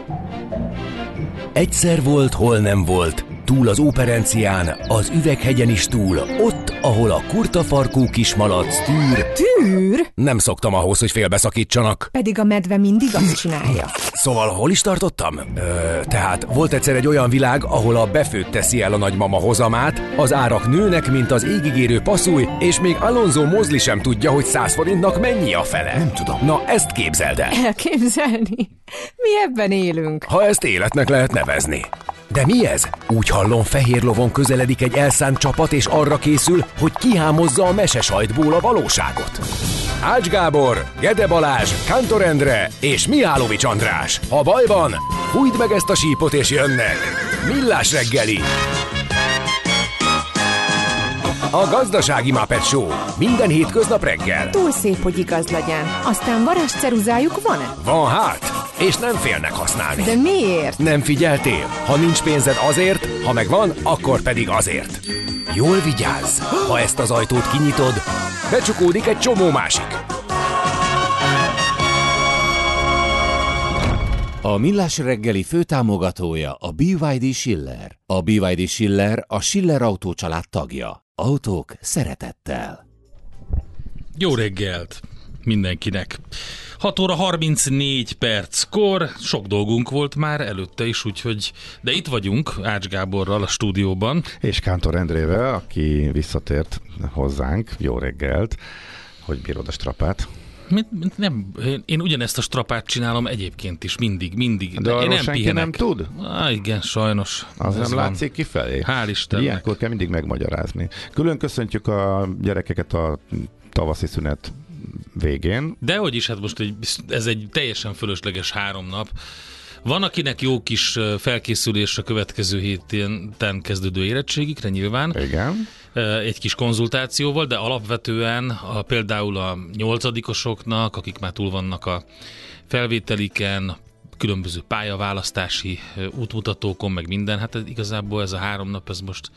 Egyszer volt, hol nem volt, túl az Óperencián, az Üveghegyen is túl, ott, ahol a kurtafarkú kismalac tűr. Tűr? Nem szoktam ahhoz, hogy félbeszakítsanak. Pedig a medve mindig azt csinálja. Szóval hol is tartottam? Tehát volt egyszer egy olyan világ, ahol a befőtt teszi el a nagymama hozamát, az árak nőnek, mint az égigérő passzúj, és még Alonso Mosley sem tudja, hogy 100 forintnak mennyi a fele. Nem tudom. Na, ezt képzeld el. Elképzelni? Mi ebben élünk. Ha ezt életnek lehet nevezni. De mi ez? Úgy hallom, fehér lovon közeledik egy elszánt csapat, és arra készül, hogy kihámozza a mesesajtból a valóságot. Ács Gábor, Gede Balázs, Kántor Endre és Mihálovics András. Ha baj van, fújd meg ezt a sípot és jönnek. Millás reggeli. A Gazdasági Muppet Show. Minden hétköznap reggel. Túl szép, hogy igaz legyen. Aztán varázsceruzájuk van-e? Van hát, és nem félnek használni. De miért? Nem figyeltél? Ha nincs pénzed azért, ha megvan, akkor pedig azért. Jól vigyázz! Ha ezt az ajtót kinyitod, becsukódik egy csomó másik. A Millás reggeli főtámogatója a BYD Schiller. A BYD Schiller a Schiller Autó család tagja. Autók szeretettel. Jó reggelt mindenkinek. 6 óra 34 perckor, sok dolgunk volt már előtte is, úgyhogy, de itt vagyunk Ács Gáborral a stúdióban. És Kántor Endrével, aki visszatért hozzánk. Jó reggelt, hogy bírod a strapát. Nem, én ugyanezt a strapát csinálom egyébként is, mindig. De én arról nem senki pihenek. nem tud? Igen, sajnos. Az nem van. látszik kifelé? Hál' Istennek. Ilyenkor kell mindig megmagyarázni. Külön köszöntjük a gyerekeket a tavaszi szünet végén. Dehogy is, hát most ez egy teljesen fölösleges 3 nap. Van, akinek jó kis felkészülés a következő héten kezdődő érettségikre nyilván. Igen. Egy kis konzultációval, de alapvetően például a 8-osoknak, akik már túl vannak a felvételiken, különböző pályaválasztási útmutatókon, meg minden, hát igazából ez a 3 nap, ez most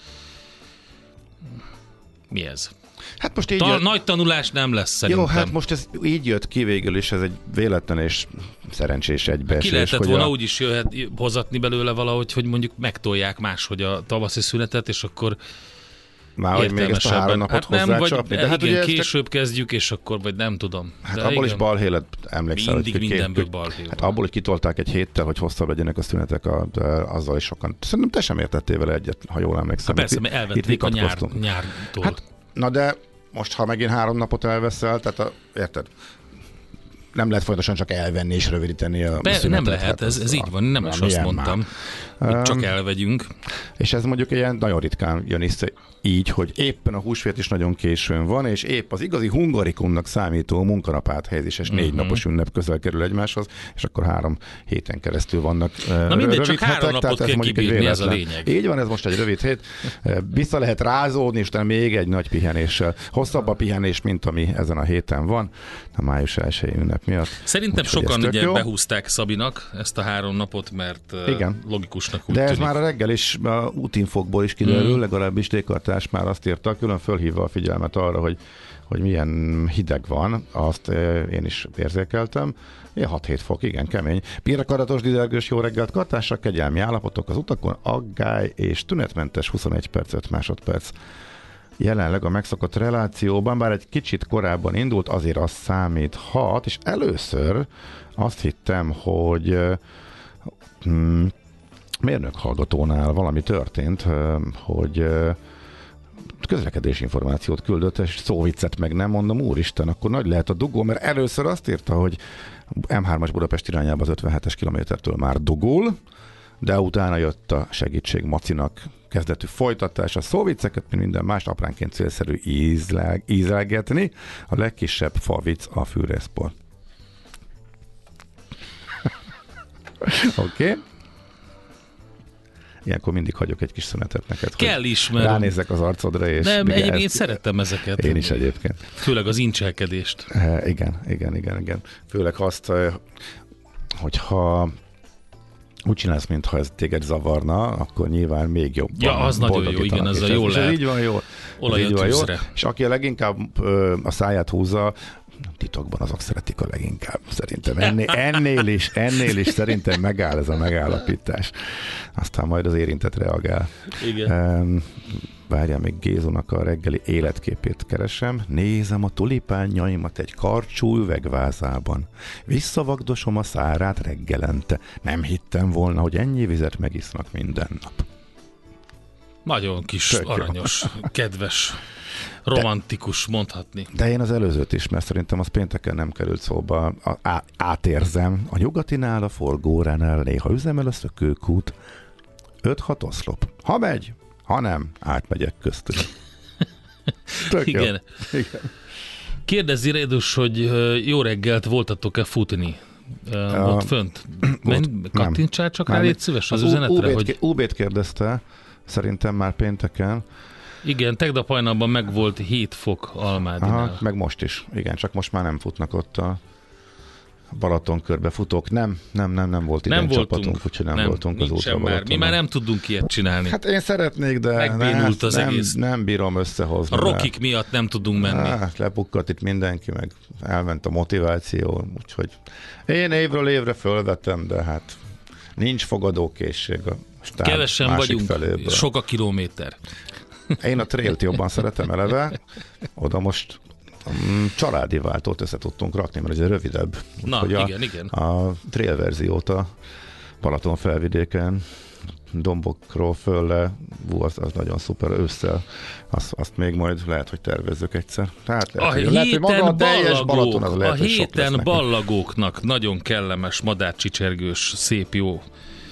mi ez? Hát most így Nagy tanulás nem lesz szerintem. Jó, hát most ez így jött ki végül is, ez egy véletlen és szerencsés egybeesés. Ki lehetett volna úgy is hozatni belőle valahogy, hogy mondjuk megtolják máshogy a tavaszi szünetet, és akkor már hogy még ezt a 3 napot hozzácsapni. De hát igen, később kezdjük, és akkor vagy nem tudom. Hát de abból igen, is balhé lett, emlékszel. mindig mindenből balhé. Hát abból, hogy kitolták egy héttel, hogy hosszabb legyenek a szünetek, azzal is sokan. Szerintem te sem értettél vele egyet, ha jól emlékszem. Persze, mert elvették a nyártól. Hát, na de most, ha megint 3 napot elveszel, tehát érted? Nem lehet folyamatosan csak elvenni és rövidíteni a szünetet. Nem lehet, hát ez így van, nem is azt mondtam, hogy csak elvegyünk. És ez mondjuk ilyen nagyon ritkán jön össze így, hogy éppen a húsvét is nagyon későn van, és épp az igazi hungarikumnak számító munkanap áthelyezés, 4 napos ünnep közel kerül egymáshoz, és akkor 3 héten keresztül vannak. Na mindegy, csak 3 napot kell kibírni, ez a lényeg. Így van, ez most egy rövid hét. Vissza lehet rázódni, és utána még egy nagy pihenéssel. Hosszabb a pihenés, mint ami ezen a héten van, a május 1. ünnep miatt. Szerintem sokan ugye behúzták Szabinak ezt a 3 napot, mert igen, logikusnak úgy de ez tűnik. már a reggel is a útinfokból is kiderül, legalábbis Dékartás már azt írta, külön fölhívva a figyelmet arra, hogy milyen hideg van, azt én is érzékeltem. 6-7 fok, igen, kemény. Pirrakaratos, dizelgős, jó reggelt, Kartásra, kegyelmi állapotok az utakon, aggály és tünetmentes 21 perc, 5 másodperc. Jelenleg a megszokott relációban, bár egy kicsit korábban indult, azért az számíthat, és először azt hittem, hogy mérnök hallgatónál valami történt, hogy közlekedési információt küldött, és szóviccet meg nem mondom, úristen, akkor nagy lehet a dugó, mert először azt írta, hogy M3-as Budapest irányába az 57-es kilométertől már dugul, de utána jött a segítség Macinak kezdetű folytatás, a szóvicceket, mint minden más apránként célszerű ízelgetni, a legkisebb falvic a fűrészból. Oké. Ilyenkor mindig hagyok egy kis szünetet neked. Kell is, mert ránézzek az arcodra, és... Nem, egyébként szerettem ezeket. Én is egyébként. Főleg az incselkedést. Igen. Főleg azt, hogyha úgy csinálsz, mintha ez téged zavarna, akkor nyilván még jobb. Ja, az nagyon jó, igen, az a jól lehet. Így van jó. Olaj a tűzre. És aki a leginkább a száját húzza, titokban azok szeretik a leginkább. Szerintem ennél is szerintem megáll ez a megállapítás. Aztán majd az érintett reagál. Igen. Várjál, még Gézónak a reggeli életképét keresem. Nézem a tulipánjaimat egy karcsú üvegvázában. Visszavagdosom a szárát reggelente. Nem hittem volna, hogy ennyi vizet megisznak minden nap. Nagyon kis, tök aranyos, jó. Kedves, romantikus mondhatni. De én az előzőt is, mert szerintem az pénteken nem került szóba. Átérzem. A nyugatinál, a forgóránál néha üzemel a szökőkút. 5-6 oszlop. Ha megy, ha nem, átmegyek köztük. Igen. Kérdezi Rédus, hogy jó reggelt, voltatok-e futni? Ott fönt? Kattintsál csak rá, légy szíves az üzenetre. UB-t kérdezte, szerintem már pénteken. Igen, tegnap hajnalban meg volt 7 fok Almádinál. Aha, meg most is. Igen, csak most már nem futnak ott a Balaton körbe futók. Nem volt idén csapatunk, úgyhogy nem voltunk az útra Balatonon. Mi már nem tudunk ilyet csinálni. Hát én szeretnék, de nem bírom összehozni. A Rokik miatt nem tudunk menni. Lepukkadt itt mindenki, meg elment a motiváció, úgyhogy én évről évre fölvetem, de hát nincs fogadókészség a stáb kevesen vagyunk, feléből. Sok a kilométer. Én a trailt jobban szeretem eleve, oda most családi váltót össze tudtunk rakni, mert ez rövidebb. Na, igen. A trail verziót a Balaton felvidéken dombokról fölle, az nagyon szuper ősszel. Azt még majd lehet, hogy tervezzük egyszer. Tehát lehet, hogy maga a teljes Balaton az lehet, a héten ballagóknak nagyon kellemes, madárcsicsergős, szép jó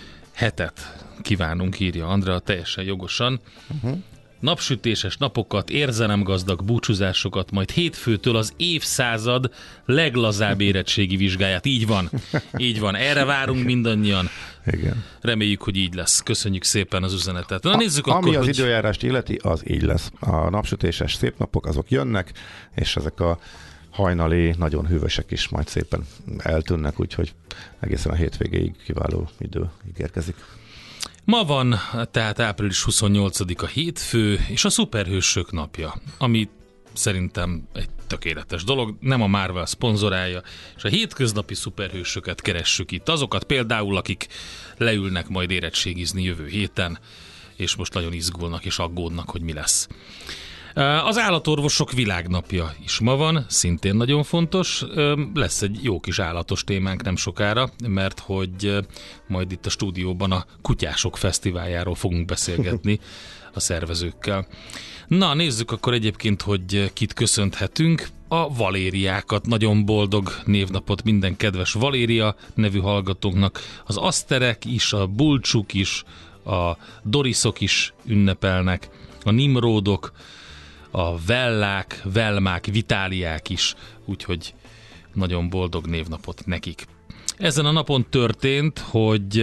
hetet kívánunk, írja Andrea, teljesen jogosan. Napsütéses napokat, érzelemgazdag búcsúzásokat, majd hétfőtől az évszázad leglazább érettségi vizsgáját. Így van. Erre várunk mindannyian. Igen. Reméljük, hogy így lesz. Köszönjük szépen az üzenetet. Na, nézzük akkor, ami az időjárást illeti, az így lesz. A napsütéses szép napok, azok jönnek, és ezek a hajnali, nagyon hűvösek is majd szépen eltűnnek, úgyhogy egészen a hétvégéig kiváló idő ígérkezik. Ma van tehát április 28-a hétfő, és a szuperhősök napja, ami szerintem egy tökéletes dolog, nem a Marvel szponzorálja, és a hétköznapi szuperhősöket keressük itt. Azokat például, akik leülnek majd érettségizni jövő héten, és most nagyon izgulnak és aggódnak, hogy mi lesz. Az állatorvosok világnapja is ma van, szintén nagyon fontos. Lesz egy jó kis állatos témánk nem sokára, mert hogy majd itt a stúdióban a kutyások fesztiváljáról fogunk beszélgetni a szervezőkkel. Na, nézzük akkor egyébként, hogy kit köszönhetünk. A Valériákat, nagyon boldog névnapot minden kedves Valéria nevű hallgatónknak. Az Aszterek is, a Bulcsuk is, a Dorisok is ünnepelnek, a Nimrodok, a Vellák, Velmák, Vitáliák is, úgyhogy nagyon boldog névnapot nekik. Ezen a napon történt, hogy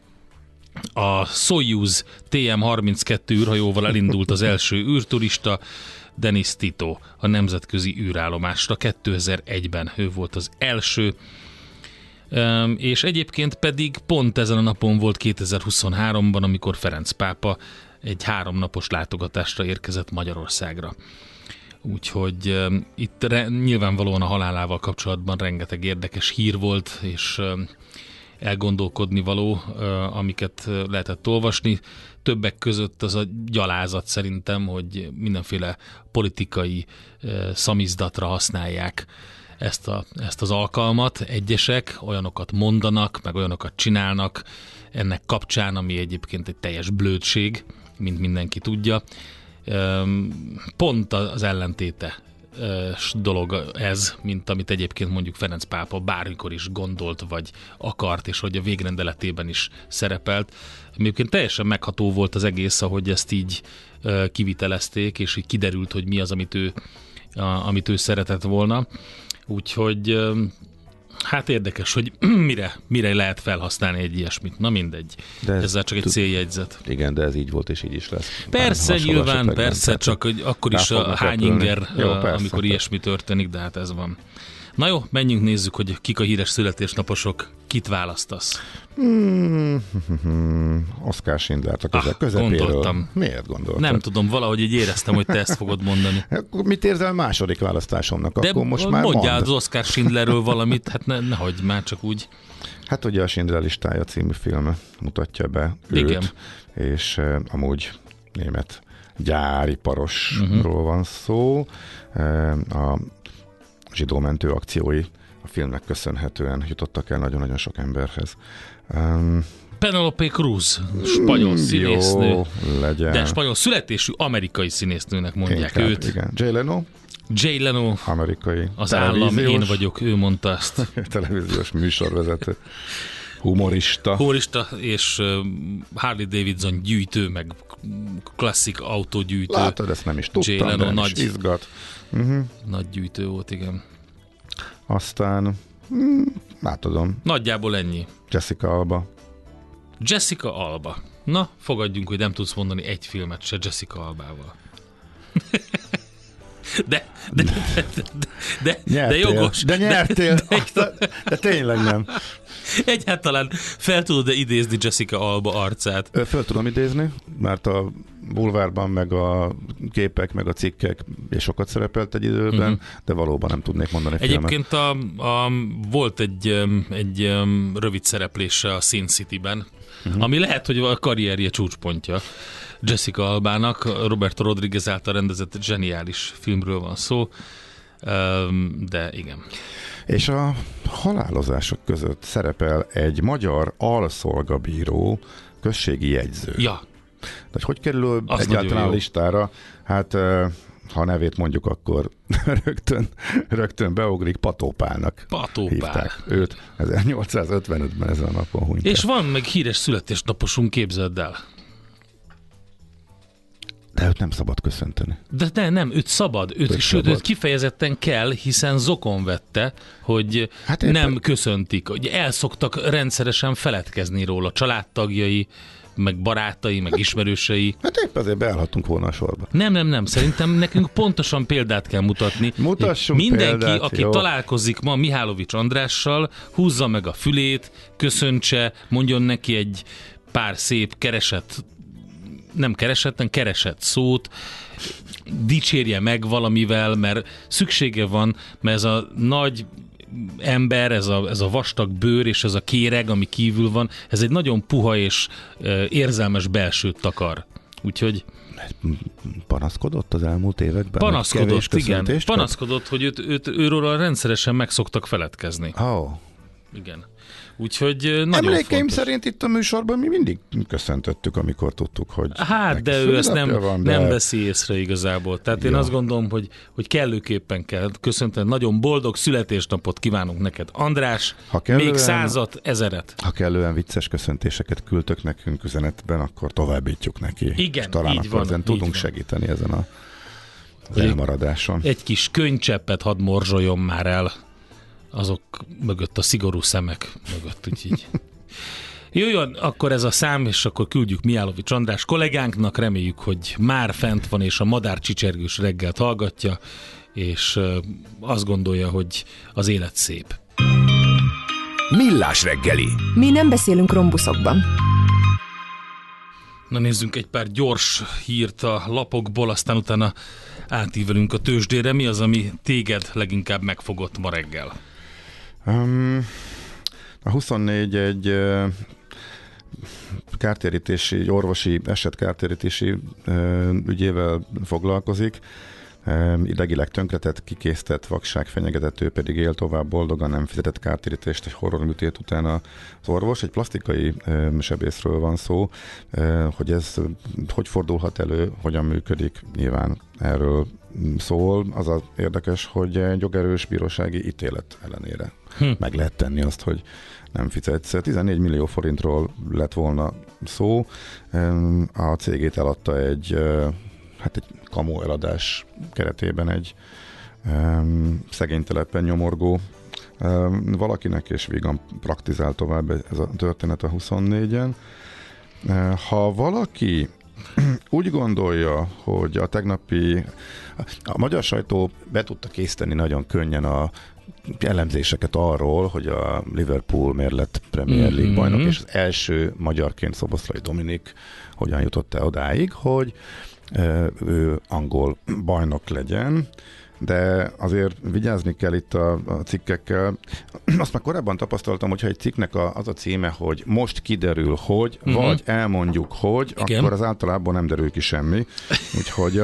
a Soyuz TM-32 űrhajóval elindult az első űrturista, Denis Tito a nemzetközi űrállomásra. 2001-ben ő volt az első, és egyébként pedig pont ezen a napon volt 2023-ban, amikor Ferenc pápa egy 3 napos látogatásra érkezett Magyarországra. Úgyhogy itt nyilvánvalóan a halálával kapcsolatban rengeteg érdekes hír volt, és elgondolkodni való, amiket lehetett olvasni. Többek között az a gyalázat szerintem, hogy mindenféle politikai szamizdatra használják ezt az alkalmat. Egyesek olyanokat mondanak, meg olyanokat csinálnak ennek kapcsán, ami egyébként egy teljes blödség, mint mindenki tudja. Pont az ellentéte dolog ez, mint amit egyébként mondjuk Ferenc pápa bármikor is gondolt, vagy akart, és hogy a végrendeletében is szerepelt. Egyébként teljesen megható volt az egész, ahogy ezt így kivitelezték, és így kiderült, hogy mi az, amit ő szeretett volna. Úgyhogy hát érdekes, hogy mire lehet felhasználni egy ilyesmit. Na mindegy. Ezzel csak egy céljegyzet. Igen, de ez így volt, és így is lesz. Persze, nyilván, persze, csak hogy akkor is hány inger, amikor ilyesmi történik, de hát ez van. Na jó, menjünk nézzük, hogy kik a híres születésnaposok. Kit választasz? Oskar Schindlert a közepéről. Gondoltam. Miért gondoltad? Nem tudom, valahogy így éreztem, hogy te ezt fogod mondani. Akkor mit érzel második választásomnak? De akkor most már mondjál mondd. az Oskar Schindlerről valamit, hát nehogy már csak úgy. Hát ugye a Schindler listája című film mutatja be Igen. őt, és amúgy német gyáriparosról van szó. A zsidómentő akciói a filmnek köszönhetően jutottak el nagyon-nagyon sok emberhez. Penelope Cruz, spanyol színésznő. Jó, legyen. De spanyol születésű amerikai színésznőnek mondják Inkább, őt. Igen. Jay Leno, Amerikai. Az televíziós, állam, én vagyok, ő mondta ezt. televíziós műsorvezető, humorista, és Harley Davidson gyűjtő, meg klasszik autógyűjtő. Látod, ezt nem is tudtam, Jay Leno de nagy, is izgat. nagy gyűjtő volt, igen. Aztán, látodom, Nagyjából ennyi. Jessica Alba. Na, fogadjunk, hogy nem tudsz mondani egy filmet se Jessica Albával. De jogos. De nyertél. De tényleg nem. Egyáltalán fel tudod-e idézni Jessica Alba arcát? Föl tudom idézni, mert a bulvárban, meg a képek, meg a cikkek és sokat szerepelt egy időben, de valóban nem tudnék mondani Egyébként volt egy rövid szereplése a Sin City-ben, ami lehet, hogy a karrierje csúcspontja Jessica Albának. Roberto Rodriguez által rendezett zseniális filmről van szó, de igen. És a halálozások között szerepel egy magyar alszolgabíró községi jegyző. Ja. De hogy kerül Az egyáltalán a listára? Hát ha a nevét mondjuk, akkor rögtön beugrik, Pató Pálnak hívták őt. 1855-ben ezen a napon hunyt. És van meg híres születésnaposunk, képzeld el. De őt nem szabad köszönteni. De nem, őt szabad. Őt kifejezetten kell, hiszen zokon vette, hogy hát nem köszöntik. Hogy el szoktak rendszeresen feledkezni róla. Családtagjai, meg barátai, meg ismerősei. Hát épp azért beállhatunk volna a sorba. Nem. Szerintem nekünk pontosan példát kell mutatni. Mutassunk Mindenki, példát, aki jó. találkozik ma Mihálovics Andrással, húzza meg a fülét, köszöntse, mondjon neki egy pár szép keresett szót, dicsérje meg valamivel, mert szüksége van, mert ez a nagy ember, ez a vastag bőr és ez a kéreg, ami kívül van, ez egy nagyon puha és érzelmes belsőt takar. Úgyhogy panaszkodott az elmúlt években? Panaszkodott, igen. Panaszkodott, hogy őről rendszeresen meg szoktak feledkezni. Igen. Úgyhogy nagyon Emlékeim fontos. szerint itt a műsorban mi mindig köszöntöttük, amikor tudtuk, hogy... Hát, de ő ezt nem veszi észre igazából. Tehát én azt gondolom, hogy kellőképpen kell köszönteni. Nagyon boldog születésnapot kívánunk neked, András. Még 100-at, 1000-et. Ha kellően vicces köszöntéseket küldtök nekünk üzenetben, akkor továbbítjuk neki. Igen, és talán így akkor van, tudunk segíteni ezen a elmaradáson. Egy kis könycseppet hadd morzsoljon már el azok mögött, a szigorú szemek mögött, úgyhogy. Jöjjön akkor ez a szám, és akkor küldjük Mihálovics András kollégánknak, reméljük, hogy már fent van, és a madárcsicsergős reggelt hallgatja, és azt gondolja, hogy az élet szép. Millás reggeli. Mi nem beszélünk rombuszokban. Na nézzünk egy pár gyors hírt a lapokból, aztán utána átívelünk a tőzsdére. Mi az, ami téged leginkább megfogott ma reggel? A 24 egy kártérítési, orvosi esetkártérítési ügyével foglalkozik. Idegileg tönkretett, kikésztett, vakság fenyegetett, ő pedig él tovább boldogan, nem fizetett kártérítést egy horrorműtét után az orvos. Egy plastikai sebészről van szó, hogy ez hogy fordulhat elő, hogyan működik, nyilván erről szól. Az az érdekes, hogy egy jogerős bírósági ítélet ellenére meg lehet tenni azt, hogy nem fizetsz. 14 millió forintról lett volna szó. A cégét eladta egy kamu eladás keretében egy szegénytelepen nyomorgó valakinek, és vígan praktizál tovább ez a történet a 24-en. Ha valaki úgy gondolja, hogy a tegnapi a magyar sajtó be tudta készíteni nagyon könnyen a elemzéseket arról, hogy a Liverpool miért lett Premier League bajnok, és az első magyarként Szoboszlai Dominik hogyan jutott el odáig, hogy ő angol bajnok legyen, de azért vigyázni kell itt a cikkekkel. Azt már korábban tapasztaltam, hogyha egy cikknek az a címe, hogy most kiderül, hogy, vagy elmondjuk, hogy, igen, akkor az általában nem derül ki semmi. Úgyhogy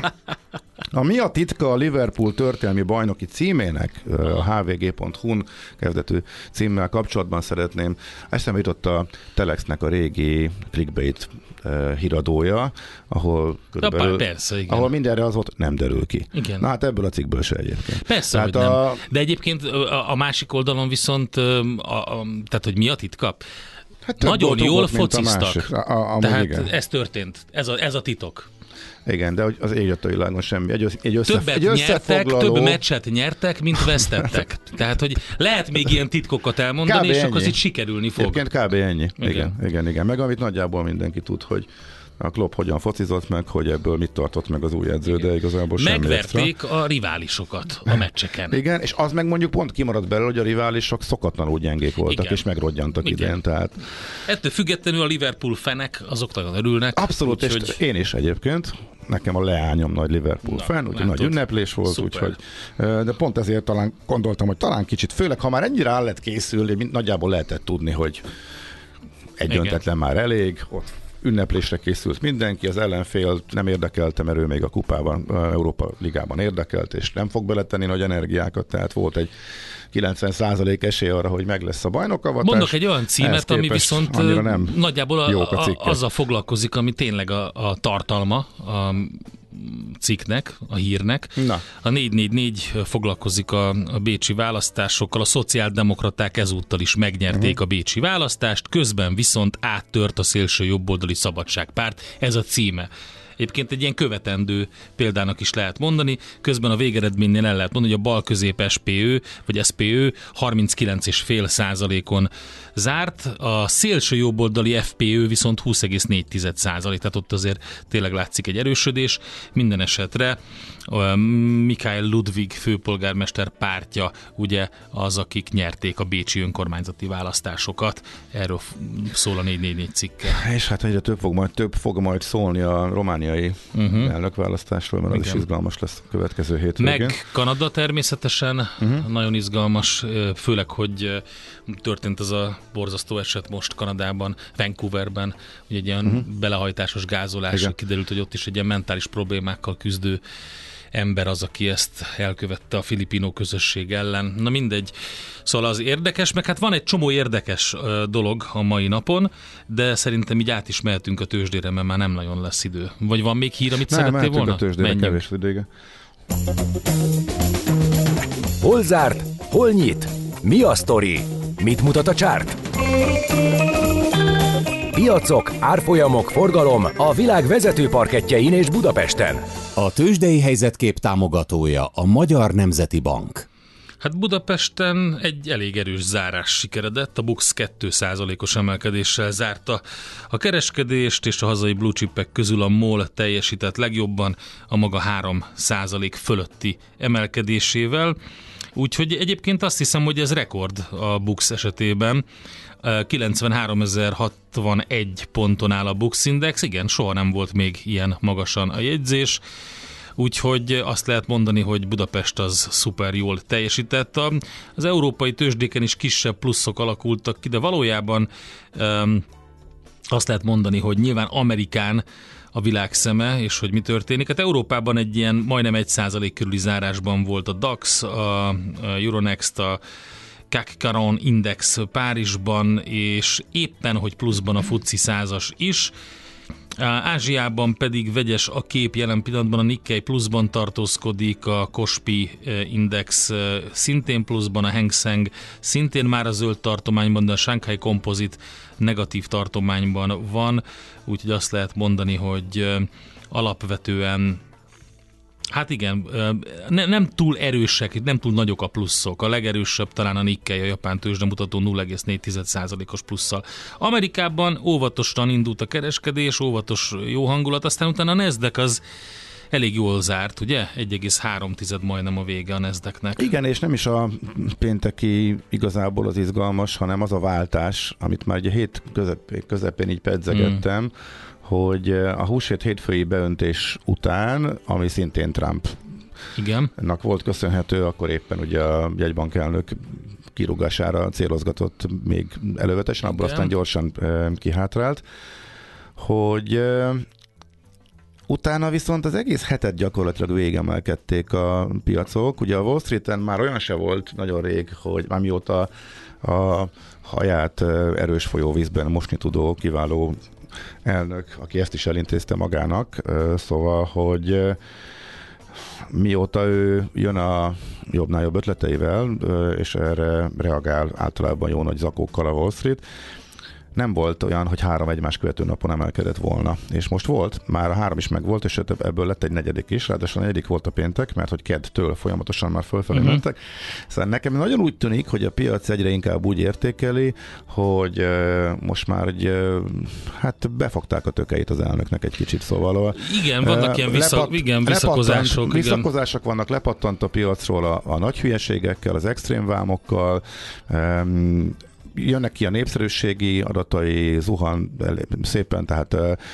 mi a titka a Liverpool történelmi bajnoki címének, a hvg.hu-n kezdetű címmel kapcsolatban szeretném. Eszembe jutott a Telexnek a régi clickbait híradója, ahol körülbelül, persze, igen, ahol mindenre az volt, nem derül ki. Igen. Na hát ebből a cikkből se egyébként. Persze, tehát hogy nem. De egyébként a másik oldalon viszont, tehát hogy mi a titka? Hát nagyon jól fociztak. Tehát igen, ez történt. Ez a titok. Igen, de az ég jött a világon semmi. Többet nyertek, több meccset nyertek, mint vesztettek. Tehát, hogy lehet még ilyen titkokat elmondani, és akkor az itt sikerülni fog. Egyébként kb. Ennyi. Igen. Meg amit nagyjából mindenki tud, hogy a Klopp hogyan focizott meg, hogy ebből mit tartott meg az új edző, de igazából semmi megverték extra. A riválisokat a meccseken. Igen, és az meg mondjuk pont kimaradt belőle, hogy a riválisok szokatlanul gyengék voltak, igen, és megrodjantak idén. Tehát... Ettől függetlenül a Liverpool fenek azok nagyon örülnek. Abszolút, és hogy... én is egyébként. Nekem a leányom nagy Liverpool fan, úgyhogy nagy ünneplés volt, úgyhogy, de pont ezért talán gondoltam, hogy talán kicsit, főleg ha már ennyire el lett készülni, nagyjából lehetett tudni, hogy egy döntetlen már elég, ott ünneplésre készült mindenki, az ellenfél nem érdekelte, mert ő még a kupában, Európa Ligában érdekelt, és nem fog beletenni nagy energiákat, tehát volt egy 90% esély arra, hogy meg lesz a bajnokavatás. Mondok egy olyan címet, ami viszont nagyjából azzal foglalkozik, ami tényleg a tartalma a cikknek, a hírnek. Na. A 444 foglalkozik a bécsi választásokkal, a szociáldemokraták ezúttal is megnyerték a bécsi választást, közben viszont áttört a szélső jobboldali Szabadságpárt. Ez a címe. Egyébként egy ilyen követendő példának is lehet mondani, közben a végeredménynél el lehet mondani, hogy a balközép SPÖ, vagy SPÖ 39,5%-on zárt, a szélső jobboldali FPÖ viszont 20,4%, tehát ott azért tényleg látszik egy erősödés. Minden esetre Michael Ludwig főpolgármester pártja ugye az, akik nyerték a bécsi önkormányzati választásokat. Erről szól a 444 cikke. És hát egyre több fog majd szólni a romániai elnökválasztásról, mert az is izgalmas lesz a következő hétvégén. Meg Kanada természetesen nagyon izgalmas, főleg, hogy történt ez a borzasztó eset most Kanadában, Vancouverben, ugye egy ilyen belehajtásos gázolás, igen, kiderült, hogy ott is egy ilyen mentális problémákkal küzdő ember az, aki ezt elkövette a filipino közösség ellen. Na mindegy. Szóval az érdekes, meg hát van egy csomó érdekes dolog a mai napon, de szerintem így át is mehetünk a tőzsdére, mert már nem nagyon lesz idő. Vagy van még hír, amit szerettél volna? Nem, a tőzsdére, kevés idő. Hol zárt? Hol nyit? Mi a sztori? Mit mutat a csárt? Piacok, árfolyamok, forgalom a világ vezető parkettjein és Budapesten. A tőzsdei helyzetkép támogatója a Magyar Nemzeti Bank. Hát Budapesten egy elég erős zárás sikeredett, a BUX 2%-os emelkedéssel zárta a kereskedést, és a hazai blue chipek közül a MOL teljesített legjobban a maga 3% fölötti emelkedésével. Úgyhogy egyébként azt hiszem, hogy ez rekord a BUX esetében. 93.061 ponton áll a BUX Index, igen, soha nem volt még ilyen magasan a jegyzés, úgyhogy azt lehet mondani, hogy Budapest az szuper jól teljesített. Az európai tőzsdéken is kisebb pluszok alakultak ki, de valójában azt lehet mondani, hogy nyilván Amerikán a világ szeme, és hogy mi történik. Hát Európában egy ilyen majdnem 1% körüli zárásban volt a DAX, a Euronext, a CAC 40 Index Párizsban, és éppen, hogy pluszban a FTSE 100-as is. Ázsiában pedig vegyes a kép, jelen pillanatban a Nikkei pluszban tartózkodik, a Kospi Index szintén pluszban, a Hang Seng szintén már a zöld tartományban, de a Shanghai Composite negatív tartományban van, úgyhogy azt lehet mondani, hogy alapvetően Hát igen, nem túl erősek, nem túl nagyok a pluszok. A legerősebb talán a Nikkei, a japán tőzsdemutató 0,4%-os plusszal. Amerikában óvatosan indult a kereskedés, óvatos jó hangulat, aztán utána a Nasdaq az elég jól zárt, ugye? 1,3 majdnem a vége a Nasdaqnek. Igen, és nem is a pénteki igazából az izgalmas, hanem az a váltás, amit már ugye hét közepén így pedzegettem, hogy a húsvét hétfői beöntés után, ami szintén Trumpnak volt köszönhető, akkor éppen ugye a jegybankelnök kirúgására célozgatott még elővetesen, abból aztán gyorsan kihátrált, hogy utána viszont az egész hetet gyakorlatilag végemelkedték a piacok. Ugye a Wall Streeten már olyan se volt nagyon rég, hogy már mióta a haját erős folyóvízben mosni tudó kiváló elnök, aki ezt is elintézte magának, szóval, hogy mióta ő jön a jobbnál jobb ötleteivel, és erre reagál általában jó nagy zakókkal a Wall Street, nem volt olyan, hogy 3 egymás követő napon emelkedett volna. És most volt, már a 3 is megvolt, és ebből lett egy negyedik is, ráadásul a negyedik volt a péntek, mert hogy keddtől folyamatosan már fölfelé mentek. Szóval nekem nagyon úgy tűnik, hogy a piac egyre inkább úgy értékeli, hogy most már hát befogták a tökeit az elnöknek egy kicsit, szóval. Igen, vannak ilyen visszakozások. Visszakozások vannak, lepattant a piacról a nagy hülyeségekkel, az extrém vámokkal, jönnek ki a népszerűségi adatai, zuhan szépen, tehát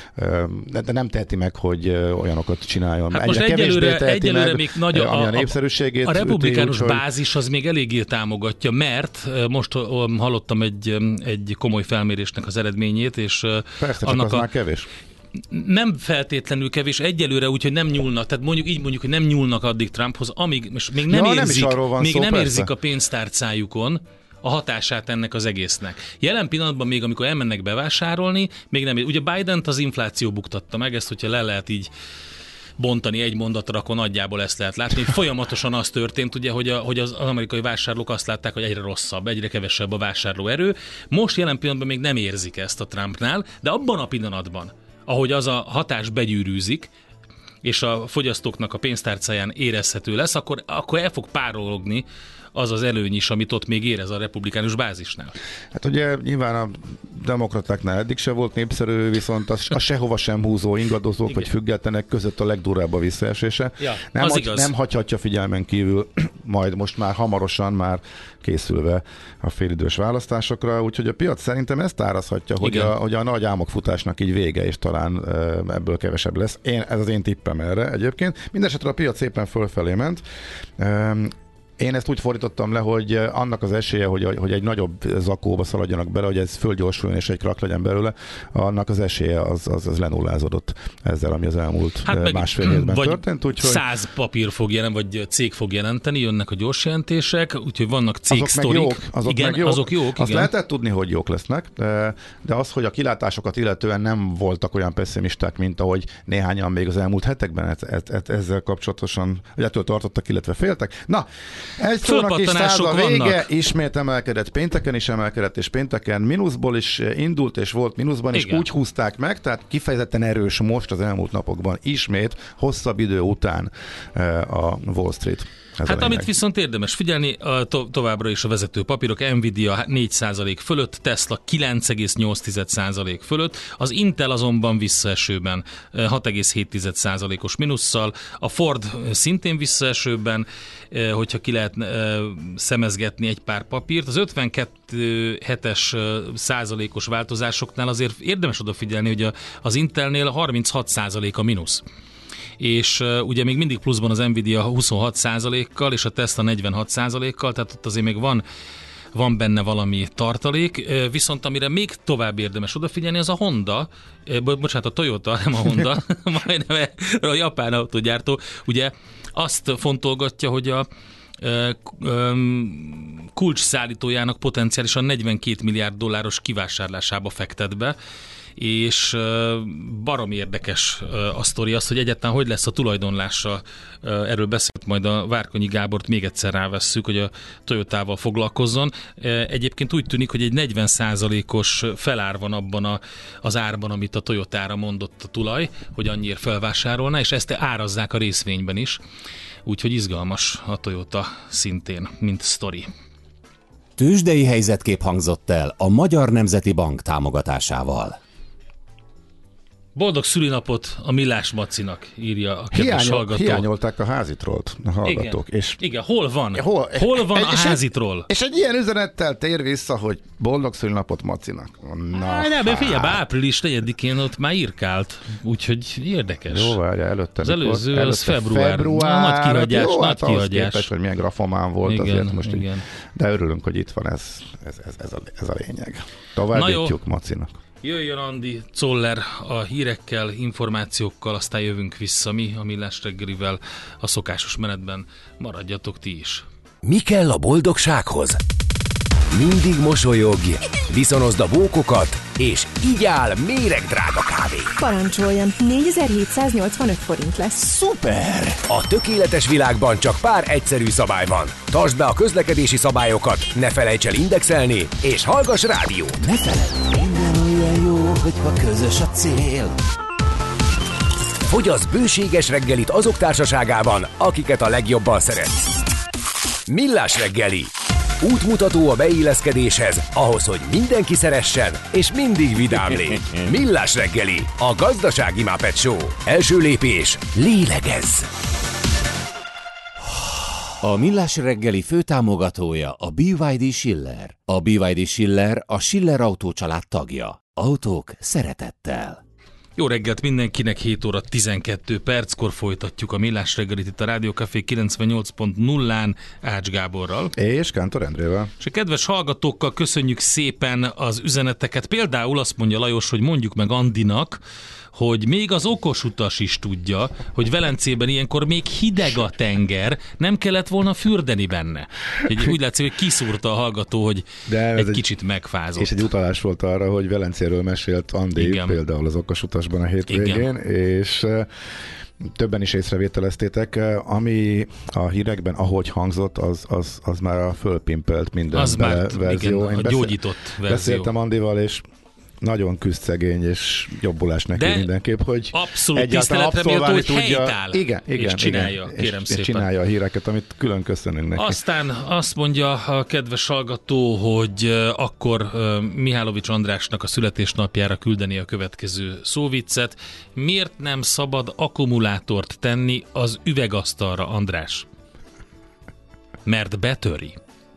de nem teheti meg, hogy olyanokat csináljon. Hát most egyelőre még nagy a népszerűségét. A republikánus bázis az még eléggé támogatja, mert most hallottam egy komoly felmérésnek az eredményét, és persze, annak az már kevés. Nem feltétlenül kevés, egyelőre úgy, hogy nem nyúlnak, tehát mondjuk, hogy nem nyúlnak addig Trumphoz, amíg még nem érzik a pénztárcájukon a hatását ennek az egésznek. Jelen pillanatban még, amikor elmennek bevásárolni, még nem. Ugye Bident az infláció buktatta meg, ezt, hogyha le lehet így bontani egy mondatra, akkor nagyjából ezt lehet látni. Folyamatosan az történt, ugye, hogy az amerikai vásárlók azt látták, hogy egyre rosszabb, egyre kevesebb a vásárlóerő. Most jelen pillanatban még nem érzik ezt a Trumpnál, de abban a pillanatban, ahogy az a hatás begyűrűzik, és a fogyasztóknak a pénztárcáján érezhető lesz, akkor el fog párologni az az előny is, amit ott még érez a republikánus bázisnál. Hát ugye nyilván a demokratáknál eddig se volt népszerű, viszont a sehova sem húzó ingadozók vagy függetlenek között a legdurvább a visszaesése. Ja, nem hagyhatja figyelmen kívül, majd most már hamarosan már készülve a félidős választásokra, úgyhogy a piac szerintem ezt árazhatja, hogy a nagy álmokfutásnak így vége, és talán ebből kevesebb lesz. Ez az én tippem erre egyébként. Mindenesetre a piac szépen fölfelé ment. Én ezt úgy fordítottam le, hogy annak az esélye, hogy egy nagyobb zakóba szaladjanak bele, hogy ez fölgyorsuljon és egy krak legyen belőle, annak az esélye az lenullázódott ezzel, ami az elmúlt másfél hétben történt. Úgyhogy 100 papír fog vagy cég fog jelenteni, jönnek a gyors jelentések, úgyhogy vannak cégsztorik. Azok jók. Azt lehetett tudni, hogy jók lesznek, de az, hogy a kilátásokat illetően nem voltak olyan pessimisták, mint ahogy néhányan még az elmúlt hetekben ezzel kapcsolatosan, ettől tartottak, illetve féltek. Na, egy szónak is száz a vége, vannak. Ismét emelkedett, pénteken is emelkedett, és pénteken mínuszból is indult, és volt mínuszban, és úgy húzták meg, tehát kifejezetten erős most az elmúlt napokban, ismét, hosszabb idő után a Wall Street. Hát amit viszont érdemes figyelni, továbbra is a vezető papírok, Nvidia 4% fölött, Tesla 9,8% fölött, az Intel azonban visszaesőben 6,7%-os mínusszal, a Ford szintén visszaesőben, hogyha ki lehet szemezgetni egy pár papírt, az 52,7% százalékos változásoknál azért érdemes odafigyelni, hogy az Intelnél 36% a mínusz. És ugye még mindig pluszban az Nvidia 26%-kal, és a Tesla 46%-kal, tehát ott azért még van benne valami tartalék, viszont amire még tovább érdemes odafigyelni, az a Honda, bocsánat, a Toyota, nem a Honda, majdnem a japán autógyártó, ugye azt fontolgatja, hogy a kulcs szállítójának potenciálisan 42 milliárd dolláros kivásárlásába fektet be, és baromi érdekes a sztori az, hogy egyáltalán hogy lesz a tulajdonlása. Erről beszélt majd a Várkonyi Gábort, még egyszer rávesszük, hogy a Toyotával foglalkozzon. Egyébként úgy tűnik, hogy egy 40%-os felár van abban az árban, amit a Toyotára mondott a tulaj, hogy annyiért felvásárolná, és ezt árazzák a részvényben is. Úgyhogy izgalmas a Toyota szintén, mint sztori. Tőzsdei helyzetkép hangzott el a Magyar Nemzeti Bank támogatásával. Boldog szülinapot a Millás Macinak, írja a kedves hallgató. Hiányolták a házitrólt a hallgatók. Igen, hol van? Hol van a házitról? És egy ilyen üzenettel tér vissza, hogy boldog szülinapot Macinak. Nem, figyelj, április 4-én ott már írkált, úgyhogy érdekes. Jó, várjál, előtte. Az előző, az február. Nagy kihagyás, jó, nagy kihagyás. Képest, hogy milyen grafomán volt, igen, azért most igen. Így, de örülünk, hogy itt van, ez a lényeg. Továbbítjuk Macinak. Jöjjön Andi Czoller a hírekkel, információkkal, aztán jövünk vissza mi a Millás reggelivel a szokásos menetben. Maradjatok ti is. Mi kell a boldogsághoz? Mindig mosolyogj, viszonozd a bókokat, és így áll méregdrága kávé. Parancsoljon, 4785 forint lesz. Szuper! A tökéletes világban csak pár egyszerű szabály van. Tartsd be a közlekedési szabályokat, ne felejts el indexelni, és hallgass rádiót. Ne feledd, minden olyan jó, hogyha közös a cél. Fogyasz bőséges reggelit azok társaságában, akiket a legjobban szeretsz. Millás reggeli. Útmutató a beilleszkedéshez, ahhoz, hogy mindenki szeressen, és mindig vidám légy. Millás reggeli, a gazdasági Muppet Show. Első lépés, lélegezz! A Millás reggeli főtámogatója a BYD Schiller. A BYD Schiller a Schiller Autó család tagja. Autók szeretettel. Jó reggelt mindenkinek, 7 óra 12 perckor folytatjuk a Millás reggelit itt a Rádió Café 98.0-án Ács Gáborral. És Kántor Endrével. És a kedves hallgatókkal köszönjük szépen az üzeneteket. Például azt mondja Lajos, hogy mondjuk meg Andinak, hogy még az okos utas is tudja, hogy Velencében ilyenkor még hideg a tenger, nem kellett volna fürdeni benne. Úgy látszik, hogy kiszúrta a hallgató, hogy egy kicsit megfázott. És egy utalás volt arra, hogy Velencéről mesélt Andi, igen, például az okos utasban a hétvégén, igen, és többen is észrevételeztétek, ami a hírekben, ahogy hangzott, az már a fölpimpelt minden az verzió. Igen, a gyógyított verzió. Beszéltem Andival, és nagyon küzdszegény és jobbulás neki mindenképp, hogy abszolút tiszteletre méltó, hogy helytáll. Igen, és csinálja, kérem szépen. És csinálja a híreket, amit külön köszönünk neki. Aztán azt mondja a kedves hallgató, hogy akkor Mihálovics Andrásnak a születésnapjára küldeni a következő szóviccet. Miért nem szabad akkumulátort tenni az üvegasztalra, András? Mert betöri.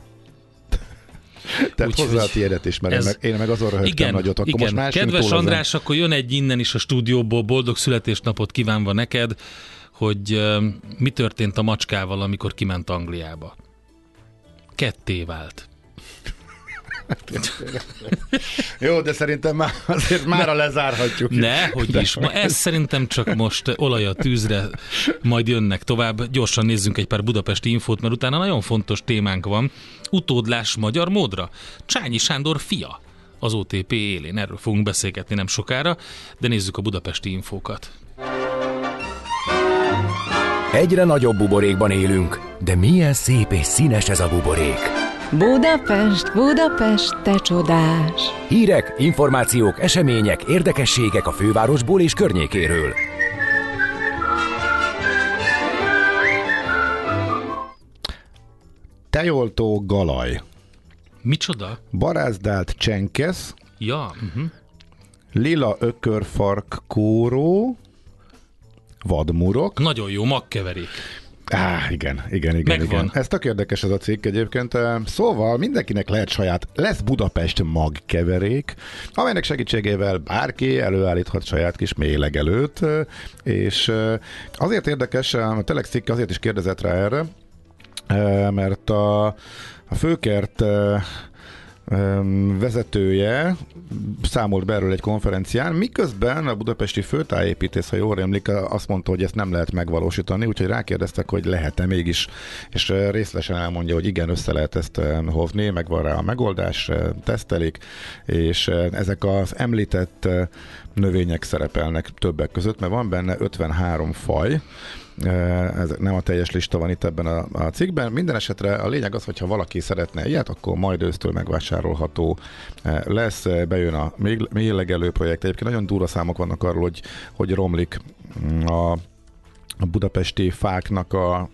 Tehát hozzá a tiédet is, mert én meg azon röhögtem nagyot. Akkor igen. Most Kedves András, akkor jön egy innen is a stúdióból, boldog születésnapot kívánva neked, hogy mi történt a macskával, amikor kiment Angliába. Ketté vált. Jó, de szerintem már azért mára lezárhatjuk. Hogy is. Ez szerintem csak most olaj a tűzre, majd jönnek tovább. Gyorsan nézzünk egy pár budapesti infót, mert utána nagyon fontos témánk van. Utódlás magyar módra. Csányi Sándor fia az OTP élén. Erről fogunk beszélgetni nem sokára, de nézzük a budapesti infókat. Egyre nagyobb buborékban élünk, de milyen szép és színes ez a buborék. Budapest, Budapest, te csodás! Hírek, információk, események, érdekességek a fővárosból és környékéről. Tejoltó galaj. Micsoda? Barázdált csenkesz. Ja. Lila ökörfark kóró. Vadmurok. Nagyon jó, magkeverék. Igen. Ez tök érdekes ez a cikk egyébként. Szóval mindenkinek lehet saját, lesz Budapest magkeverék, amelynek segítségével bárki előállíthat saját kis méhlegelőt, és azért érdekes, a Telex cikk azért is kérdezett rá erre, mert a főkert vezetője számolt be erről egy konferencián, miközben a budapesti főtájépítész, ha jól emlik, azt mondta, hogy ezt nem lehet megvalósítani, úgyhogy rákérdeztek, hogy lehet-e mégis, és részletesen elmondja, hogy igen, össze lehet ezt hovni, megvan rá a megoldás, tesztelik, és ezek az említett növények szerepelnek többek között, mert van benne 53 faj, ez nem a teljes lista van itt ebben a cikkben. Minden esetre a lényeg az, hogyha valaki szeretne ilyet, akkor majd ősztől megvásárolható lesz. Bejön a mérlegelő projekt. Egyébként nagyon durva számok vannak arról, hogy romlik a budapesti fáknak a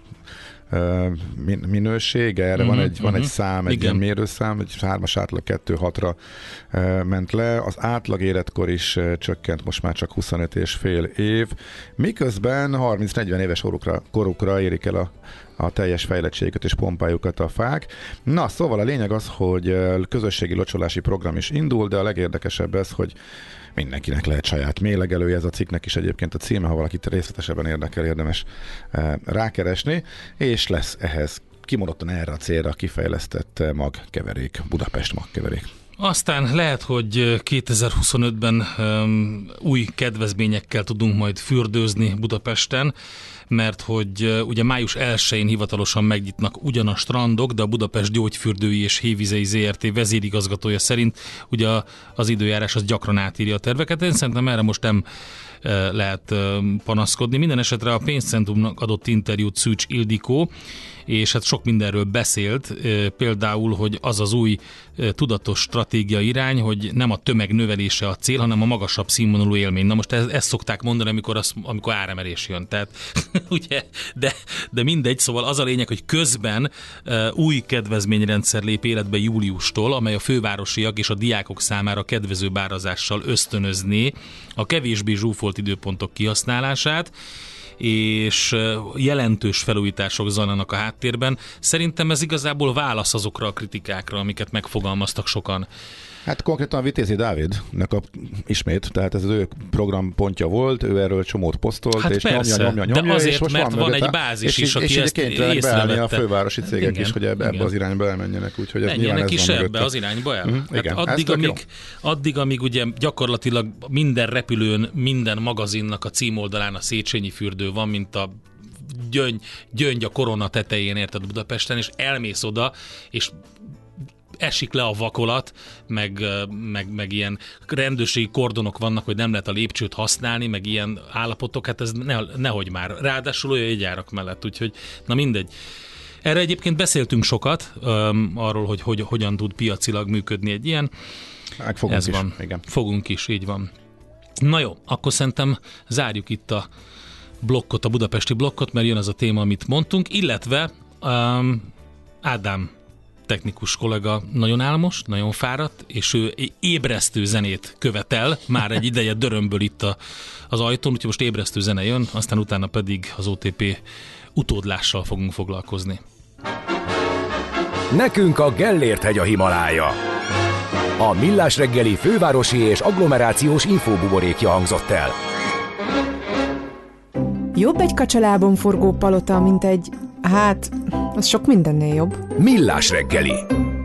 minősége, erre van egy szám, egy ilyen mérőszám, egy 3-as átlag 2-6-ra ment le, az átlag életkor is csökkent, most már csak 25,5 év, miközben 30-40 éves korukra érik el a teljes fejlettségüket és pompáljukat a fák. Na, szóval a lényeg az, hogy közösségi locsolási program is indul, de a legérdekesebb ez, hogy mindenkinek lehet saját mélegelője, ez a cikknek is egyébként a címe, ha valakit részletesebben érdekel, érdemes rákeresni, és lesz ehhez kimondottan erre a célra kifejlesztett magkeverék, Budapest magkeverék. Aztán lehet, hogy 2025-ben új kedvezményekkel tudunk majd fürdőzni Budapesten, mert hogy ugye május 1-én hivatalosan megnyitnak ugyan a strandok, de a Budapest Gyógyfürdői és Hévizei ZRT vezérigazgatója szerint ugye az időjárás az gyakran átírja a terveket. Én szerintem erre most nem lehet panaszkodni. Minden esetre a pénzcentrumnak adott interjút Szűcs Ildikó, és hát sok mindenről beszélt, például, hogy az az új tudatos stratégia irány, hogy nem a tömeg növelése a cél, hanem a magasabb színvonalú élmény. Na most ezt szokták mondani, amikor áremelés jön. Tehát, ugye, de mindegy, szóval az a lényeg, hogy közben új kedvezményrendszer lép életbe júliustól, amely a fővárosiak és a diákok számára kedvező árazással ösztönözné a kevésbé zsúfolt időpontok kihasználását, és jelentős felújítások zajlanak a háttérben. Szerintem ez igazából válasz azokra a kritikákra, amiket megfogalmaztak sokan. Hát konkrétan Vitézi Dávidnek ismét, tehát ez az ő programpontja volt, ő erről csomót posztolt, hát és persze, nyomja, de azért, és most mert van egy bázis is, aki ezt észrevette. A fővárosi cégek is, hogy ebbe az irányba elmenjenek, úgyhogy ez nyilván ez is van ebbe az irányba el. Igen, addig, amíg ugye gyakorlatilag minden repülőn, minden magazinnak a címoldalán a Széchenyi fürdő van, mint a gyöngy a korona tetején, érted, Budapesten, és elmész oda, és esik le a vakolat, meg ilyen rendőrségi kordonok vannak, hogy nem lehet a lépcsőt használni, meg ilyen állapotok, hát ez nehogy már. Ráadásul olyan jegyárak mellett, úgyhogy na mindegy. Erre egyébként beszéltünk sokat, arról, hogy hogyan tud piacilag működni egy ilyen. Ez van. Igen. Fogunk is, így van. Na jó, akkor szerintem zárjuk itt a blokkot, a budapesti blokkot, mert jön az a téma, amit mondtunk, illetve Ádám technikus kollega nagyon álmos, nagyon fáradt, és ő ébresztő zenét követel, már egy ideje dörömböl itt az ajtón, úgyhogy most ébresztő zene jön, aztán utána pedig az OTP utódlással fogunk foglalkozni. Nekünk a Gellért-hegy a Himalája. A Millás reggeli fővárosi és agglomerációs infóbuborékja hangzott el. Jobb egy kacsalábon forgó palota, mint egy... Hát, az sok mindennél jobb. Millás reggeli.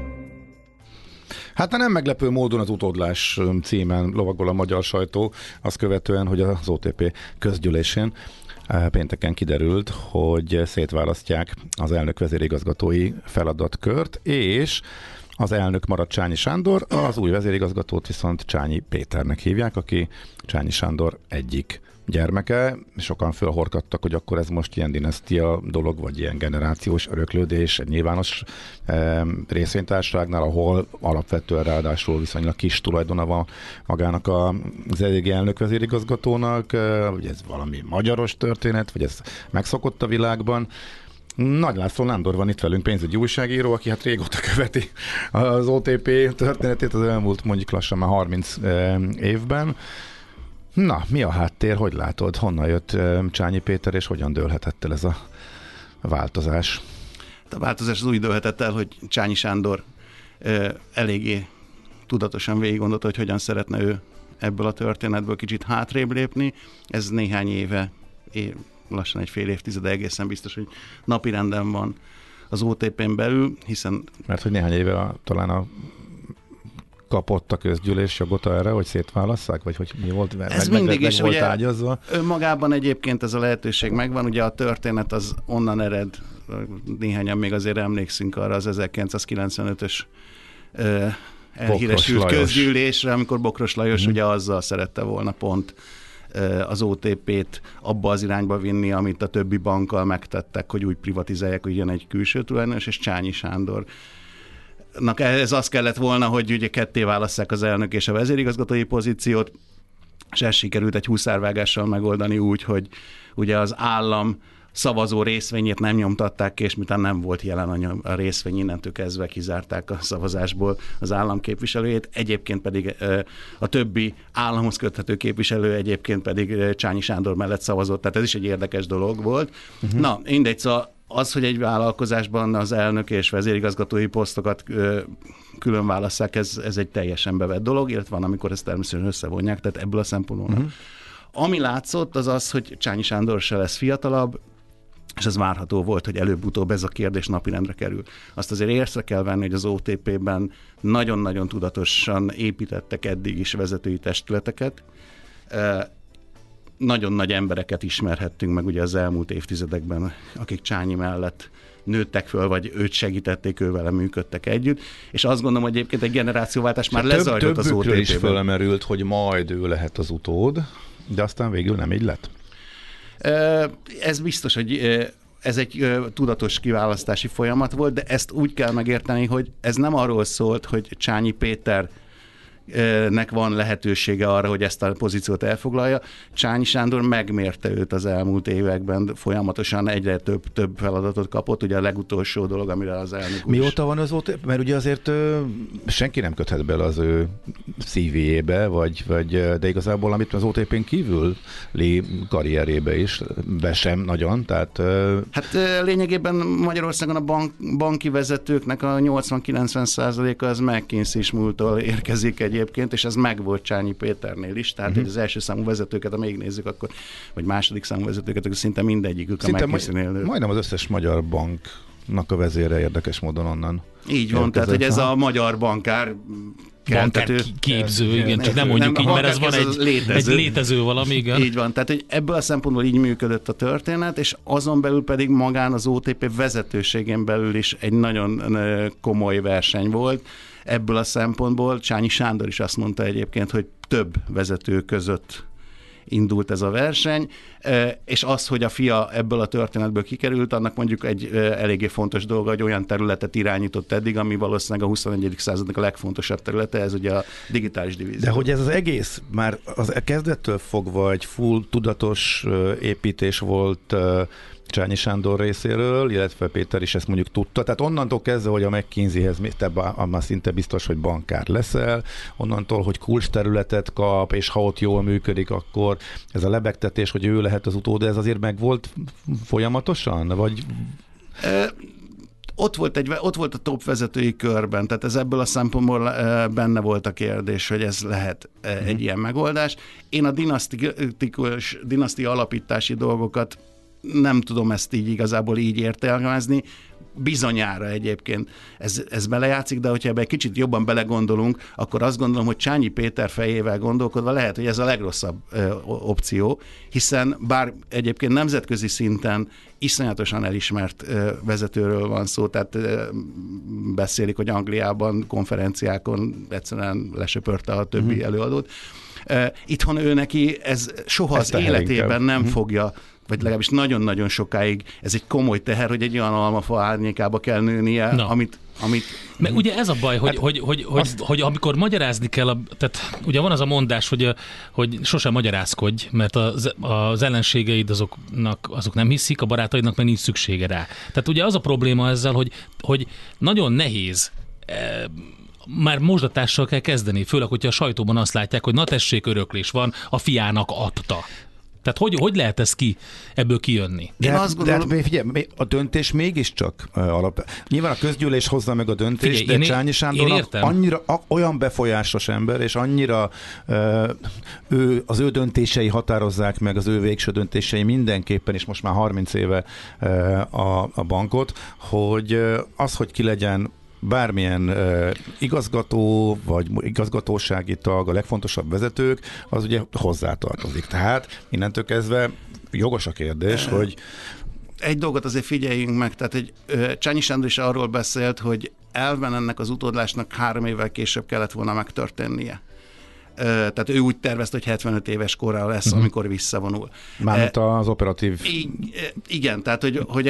Hát nem meglepő módon az utódlás címen lovagol a magyar sajtó, azt követően, hogy az OTP közgyűlésén pénteken kiderült, hogy szétválasztják az elnök vezérigazgatói feladatkört, és az elnök marad Csányi Sándor, az új vezérigazgatót viszont Csányi Péternek hívják, aki Csányi Sándor egyik gyermeke. Sokan fölhorkadtak, hogy akkor ez most ilyen dinasztia dolog, vagy ilyen generációs öröklődés egy nyilvános részvénytársaságnál, ahol alapvetően ráadásul viszonylag kis tulajdona van magának az eddigi elnök vezérigazgatónak, hogy ez valami magyaros történet, vagy ez megszokott a világban. Nagy László Nándor van itt velünk, pénzügyi újságíró, aki hát régóta követi az OTP történetét az elmúlt mondjuk lassan már 30 évben. Na, mi a háttér, hogy látod? Honnan jött Csányi Péter, és hogyan dőlhetett el ez a változás? A változás az úgy dőlhetett el, hogy Csányi Sándor eléggé tudatosan végiggondolta, hogy hogyan szeretne ő ebből a történetből kicsit hátrébb lépni. Ez néhány éve, lassan egy fél évtizede egészen biztos, hogy napirenden van az OTP-n belül, hiszen... Mert hogy néhány éve talán a kapott a közgyűlés jogot erre, hogy szétválasszák, vagy hogy mi volt? Ez mindig is volt ugye ágyazva. Önmagában egyébként ez a lehetőség megvan, ugye a történet az onnan ered, néhányan még azért emlékszünk arra az 1995-ös elhíresült közgyűlésre, amikor Bokros Lajos ugye azzal szerette volna pont az OTP-t abba az irányba vinni, amit a többi bankkal megtettek, hogy úgy privatizálják, hogy jön egy külső tulajdonos, és Csányi Sándor. Ez az kellett volna, hogy ugye ketté válasszák az elnök és a vezérigazgatói pozíciót, és ez sikerült egy huszárvágással megoldani úgy, hogy ugye az állam szavazó részvényét nem nyomtatták ki, és miután nem volt jelen a részvény, innentől kezdve kizárták a szavazásból az állam képviselőjét, egyébként pedig a többi államhoz köthető képviselő egyébként pedig Csányi Sándor mellett szavazott, tehát ez is egy érdekes dolog volt. Na, mindegy, szóval az, hogy egy vállalkozásban az elnök és vezérigazgatói posztokat külön válasszák, ez egy teljesen bevett dolog, illetve van, amikor ezt természetesen összevonják, tehát ebből a szempontból. Ami látszott, az az, hogy Csányi Sándor se lesz fiatalabb, és ez várható volt, hogy előbb-utóbb ez a kérdés napirendre kerül. Azt azért észre kell venni, hogy az OTP-ben nagyon-nagyon tudatosan építettek eddig is vezetői testületeket. Nagyon nagy embereket ismerhettünk meg ugye az elmúlt évtizedekben, akik Csányi mellett nőttek föl, vagy őt segítették, ővele működtek együtt, és azt gondolom, hogy egyébként egy generációváltás már lezajlott az OTP-ben. Többükről is fölemerült, hogy majd ő lehet az utód, de aztán végül nem így lett. Ez biztos, hogy ez egy tudatos kiválasztási folyamat volt, de ezt úgy kell megérteni, hogy ez nem arról szólt, hogy Csányi Péternek van lehetősége arra, hogy ezt a pozíciót elfoglalja. Csányi Sándor megmérte őt az elmúlt években, folyamatosan egyre több feladatot kapott, ugye a legutolsó dolog, amire az elnök úr. Mióta van az OTP? Mert ugye azért senki nem köthet bele az ő CV-jébe, de igazából amit az OTP-n kívüli karrierébe is, be sem nagyon, tehát... Hát lényegében Magyarországon a banki vezetőknek a 80-90%-a az McKinsey-s múltól érkezik egyébként, és ez megvolt Csányi Péternél is, tehát az első számú vezetőket, ha még nézzük, akkor, vagy második számú vezetőket, akkor szinte mindegyikük a McKinsey-nél. Majdnem az összes magyar banknak a vezére érdekes módon onnan. Így van, tehát hogy ez a magyar bankár képző, igen, csak nem mondjuk így, mert ez van egy létező valami, igen. Így van, tehát hogy ebből a szempontból így működött a történet, és azon belül pedig magán az OTP vezetőségén belül is egy nagyon komoly verseny volt. Ebből a szempontból Csányi Sándor is azt mondta egyébként, hogy több vezető között indult ez a verseny, és az, hogy a fia ebből a történetből kikerült, annak mondjuk egy eléggé fontos dolga, hogy olyan területet irányított eddig, ami valószínűleg a 21. századnak a legfontosabb területe, ez ugye a digitális divízió. De hogy ez az egész már az kezdettől fogva egy full tudatos építés volt Csányi Sándor részéről, illetve Péter is ezt mondjuk tudta. Tehát onnantól kezdve, hogy a McKinsey-hez te már szinte biztos, hogy bankár leszel, onnantól, hogy kulcs területet kap, és ha ott jól működik, akkor ez a lebegtetés, hogy ő lehet az utód, ez azért meg volt folyamatosan? Vagy... Ott volt a top vezetői körben, tehát ez ebből a szempontból benne volt a kérdés, hogy ez lehet egy ilyen megoldás. Én a dinasztia alapítási dolgokat nem tudom ezt így igazából így értelmezni. Bizonyára egyébként ez belejátszik, de hogyha ebbe egy kicsit jobban belegondolunk, akkor azt gondolom, hogy Csányi Péter fejével gondolkodva lehet, hogy ez a legrosszabb opció, hiszen bár egyébként nemzetközi szinten iszonyatosan elismert vezetőről van szó, tehát beszélik, hogy Angliában konferenciákon egyszerűen lesöpörte a többi előadót. Itthon ő neki ez soha az életében nem fogja, vagy legalábbis nagyon-nagyon sokáig ez egy komoly teher, hogy egy olyan almafa árnyékába kell nőnie, amit Mert ugye ez a baj, hogy amikor magyarázni kell, tehát ugye van az a mondás, hogy sosem magyarázkodj, mert az ellenségeid azok nem hiszik, a barátaidnak meg nincs szüksége rá. Tehát ugye az a probléma ezzel, hogy nagyon nehéz már mosdatással kell kezdeni, főleg, hogyha a sajtóban azt látják, hogy na tessék, öröklés van, a fiának adta. Tehát hogy lehet ez ebből kijönni? De figyelj, a döntés mégiscsak Nyilván a közgyűlés hozza meg a döntést, figyelj, de Csányi Sándor annyira olyan befolyásos ember, és annyira az ő döntései határozzák meg, az ő végső döntései mindenképpen, és most már 30 éve a bankot, hogy az, hogy ki legyen bármilyen igazgató, vagy igazgatósági tag, a legfontosabb vezetők, az ugye hozzátartozik. Tehát innentől kezdve jogos a kérdés, hogy egy dolgot azért figyeljünk meg, tehát egy Csányi Sándor is arról beszélt, hogy elven ennek az utódlásnak 3 évvel később kellett volna megtörténnie. Tehát ő úgy tervezte, hogy 75 éves korra lesz, amikor visszavonul. Mármint az operatív... Igen, tehát hogy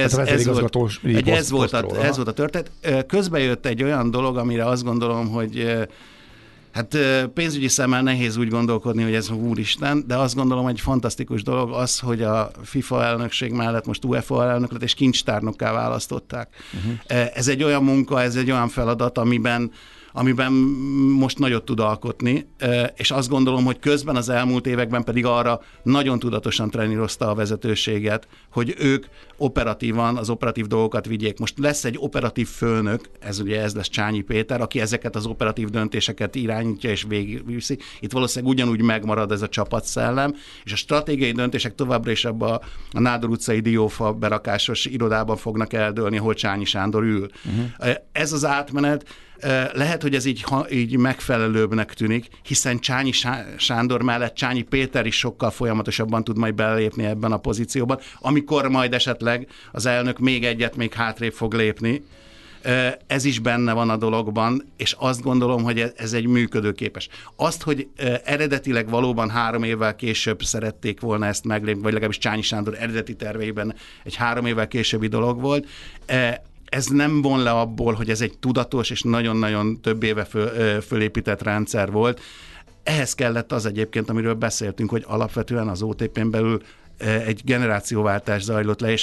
ez volt a történet. Közben jött egy olyan dolog, amire azt gondolom, hogy hát pénzügyi szemmel nehéz úgy gondolkodni, hogy ez úristen, de azt gondolom, hogy egy fantasztikus dolog az, hogy a FIFA elnökség mellett most UEFA elnöklet és kincstárnokká választották. Ez egy olyan munka, ez egy olyan feladat, amiben most nagyot tud alkotni, és azt gondolom, hogy közben az elmúlt években pedig arra nagyon tudatosan trenírozta a vezetőséget, hogy ők operatívan az operatív dolgokat vigyék. Most lesz egy operatív főnök, ez lesz Csányi Péter, aki ezeket az operatív döntéseket irányítja és végigviszi. Itt valószínűleg ugyanúgy megmarad ez a csapatszellem, és a stratégiai döntések továbbra is abban a Nádor utcai diófa berakásos irodában fognak eldőlni, ahol Csányi Sándor ül. Ez az átmenet lehet, hogy ez így megfelelőbbnek tűnik, hiszen Csányi Sándor mellett Csányi Péter is sokkal folyamatosabban tud majd belépni ebben a pozícióban, amikor majd esetleg az elnök még hátrébb fog lépni. Ez is benne van a dologban, és azt gondolom, hogy ez egy működőképes. Azt, hogy eredetileg valóban 3 évvel később szerették volna ezt meglépni, vagy legalábbis Csányi Sándor eredeti terveiben egy 3 évvel későbbi dolog volt, ez nem von le abból, hogy ez egy tudatos és nagyon-nagyon több éve fölépített rendszer volt. Ehhez kellett az egyébként, amiről beszéltünk, hogy alapvetően az OTP-n belül egy generációváltás zajlott le, és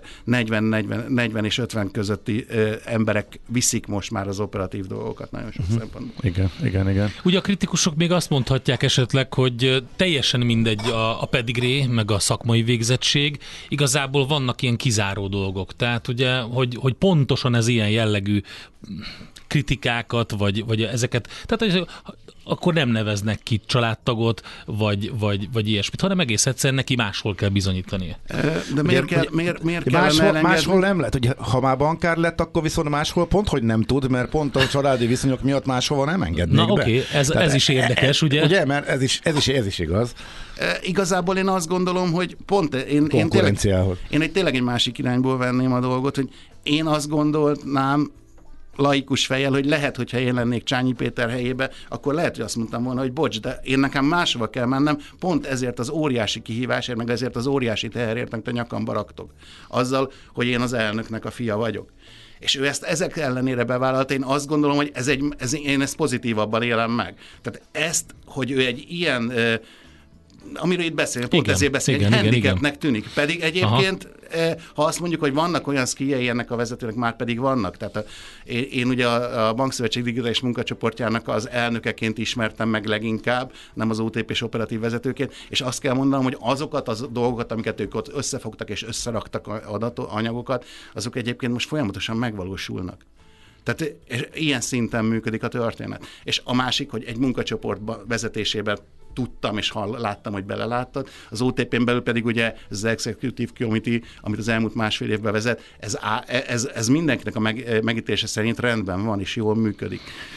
40 és 50 közötti emberek viszik most már az operatív dolgokat nagyon sok szempontból. Igen. Ugye a kritikusok még azt mondhatják esetleg, hogy teljesen mindegy a pedigree, meg a szakmai végzettség, igazából vannak ilyen kizáró dolgok. Tehát ugye, hogy pontosan ez ilyen jellegű kritikákat, vagy ezeket, tehát akkor nem neveznek ki családtagot, vagy ilyesmit, hanem egész egyszerűen neki máshol kell bizonyítania. De miért kell máshol nem lehet, hogy ha már bankár lett, akkor viszont máshol pont, hogy nem tud, mert pont a családi viszonyok miatt máshova nem engednék be. Oké, ez is érdekes, ugye? Ugye, mert ez is igaz. Igazából én azt gondolom, hogy pont én tényleg egy másik irányból venném a dolgot, hogy én azt gondolnám, laikus fejjel, hogy lehet, hogyha én lennék Csányi Péter helyébe, akkor lehet, hogy azt mondtam volna, hogy bocs, de én nekem máshova kell mennem, pont ezért az óriási kihívásért, meg ezért az óriási teherért, meg te nyakamba raktok. Azzal, hogy én az elnöknek a fia vagyok. És ő ezek ellenére bevállalta, én azt gondolom, hogy én ezt pozitívabban élem meg. Tehát ezt, hogy ő egy ilyen, amiről itt beszélünk, pont ezért beszélünk, egy handicapnek tűnik. Pedig egyébként, ha azt mondjuk, hogy vannak olyan szkijei ennek a vezetőnek, már pedig vannak. Tehát én ugye a Bankszövetség digitális munkacsoportjának az elnökeként ismertem meg leginkább, nem az OTP-s operatív vezetőként, és azt kell mondanom, hogy azokat a dolgokat, amiket ők ott összefogtak és összeraktak anyagokat, azok egyébként most folyamatosan megvalósulnak. Tehát ilyen szinten működik a történet. És a másik, hogy egy munkacsoport vezetésében tudtam és láttam, hogy beleláttad. Az OTP-n belül pedig ugye az Executive Committee, amit az elmúlt 1,5 évben vezet, ez mindenkinek a megítélése szerint rendben van és jól működik.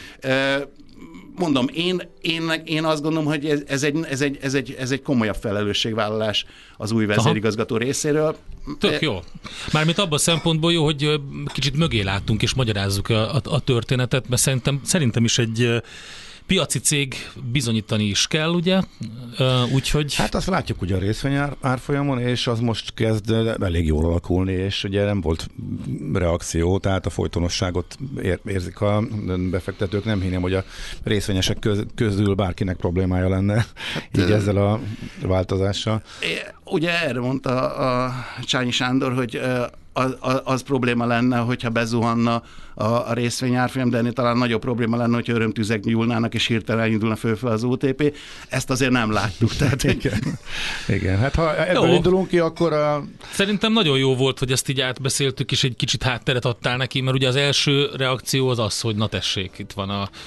Mondom, én azt gondolom, hogy ez egy komolyabb felelősségvállalás az új vezérigazgató részéről. Tök jó. Mármint abban a szempontból jó, hogy kicsit mögé láttunk és magyarázzuk a történetet, mert szerintem is egy piaci cég bizonyítani is kell, ugye? Úgyhogy... Hát azt látjuk ugye a részvény árfolyamon, és az most kezd elég jól alakulni, és ugye nem volt reakció, tehát a folytonosságot érzik a befektetők. Nem hinném, hogy a részvényesek közül bárkinek problémája lenne így ezzel a változással. Ugye erre mondta a Csányi Sándor, hogy az probléma lenne, hogyha bezuhanna a részvényárfolyam, de ennél talán nagyobb probléma lenne, hogyha örömtüzek nyúlnának, és hirtelen indulna föl az OTP. Ezt azért nem láttuk. Tehát, Igen, hát ha ebből indulunk ki, akkor Szerintem nagyon jó volt, hogy ezt így átbeszéltük, és egy kicsit hátteret adtál neki, mert ugye az első reakció az, hogy na tessék, itt van a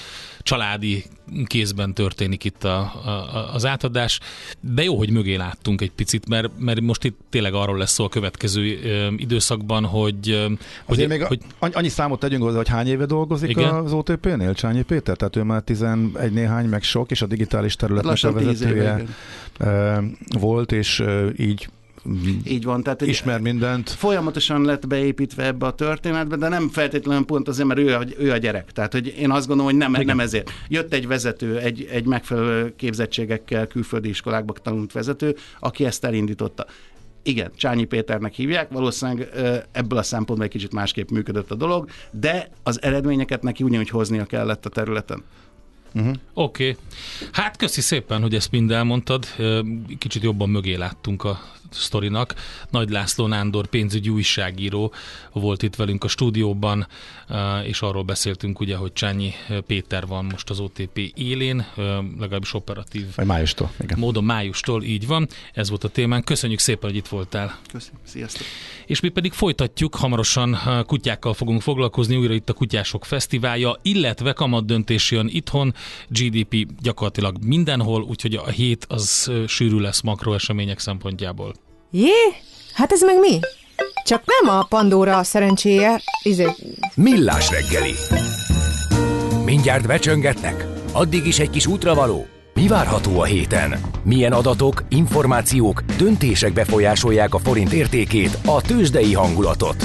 családi kézben történik itt az átadás, de jó, hogy mögé láttunk egy picit, mert most itt tényleg arról lesz szó a következő időszakban, hogy annyi számot tegyünk hozzá, hogy hány éve dolgozik az OTP-nél, Csányi Péter? Tehát ő már 11 néhány, meg sok, és a digitális területnek a vezetője volt, és így van, tehát ismer mindent. Folyamatosan lett beépítve ebbe a történetbe, de nem feltétlenül pont azért, mert ő a gyerek. Tehát, hogy én azt gondolom, hogy nem ezért. Jött egy vezető, egy megfelelő képzettségekkel külföldi iskolákba tanult vezető, aki ezt elindította. Igen, Csányi Péternek hívják, valószínűleg ebből a szempontból egy kicsit másképp működött a dolog, de az eredményeket neki ugyanúgy hoznia kellett a területen. Oké. Hát köszi szépen, hogy ezt mind elmondtad. Kicsit jobban mögé láttunk a sztorinak. Nagy László Nándor pénzügyi újságíró volt itt velünk a stúdióban, és arról beszéltünk ugye, hogy Csányi Péter van most az OTP élén, legalábbis operatív májustól, módon májustól, így van. Ez volt a témán. Köszönjük szépen, hogy itt voltál. Köszönjük, sziasztok. És mi pedig folytatjuk, hamarosan kutyákkal fogunk foglalkozni, újra itt a Kutyások Fesztiválja, illetve kamatdöntés jön itthon, GDP gyakorlatilag mindenhol, úgyhogy a hét az sűrű lesz makroesemények szempontjából. Hát ez meg mi? Csak nem a Pandora szerencséje, Millás reggeli. Mindjárt becsöngetnek? Addig is egy kis útravaló. Mi várható a héten? Milyen adatok, információk, döntések befolyásolják a forint értékét, a tőzsdei hangulatot?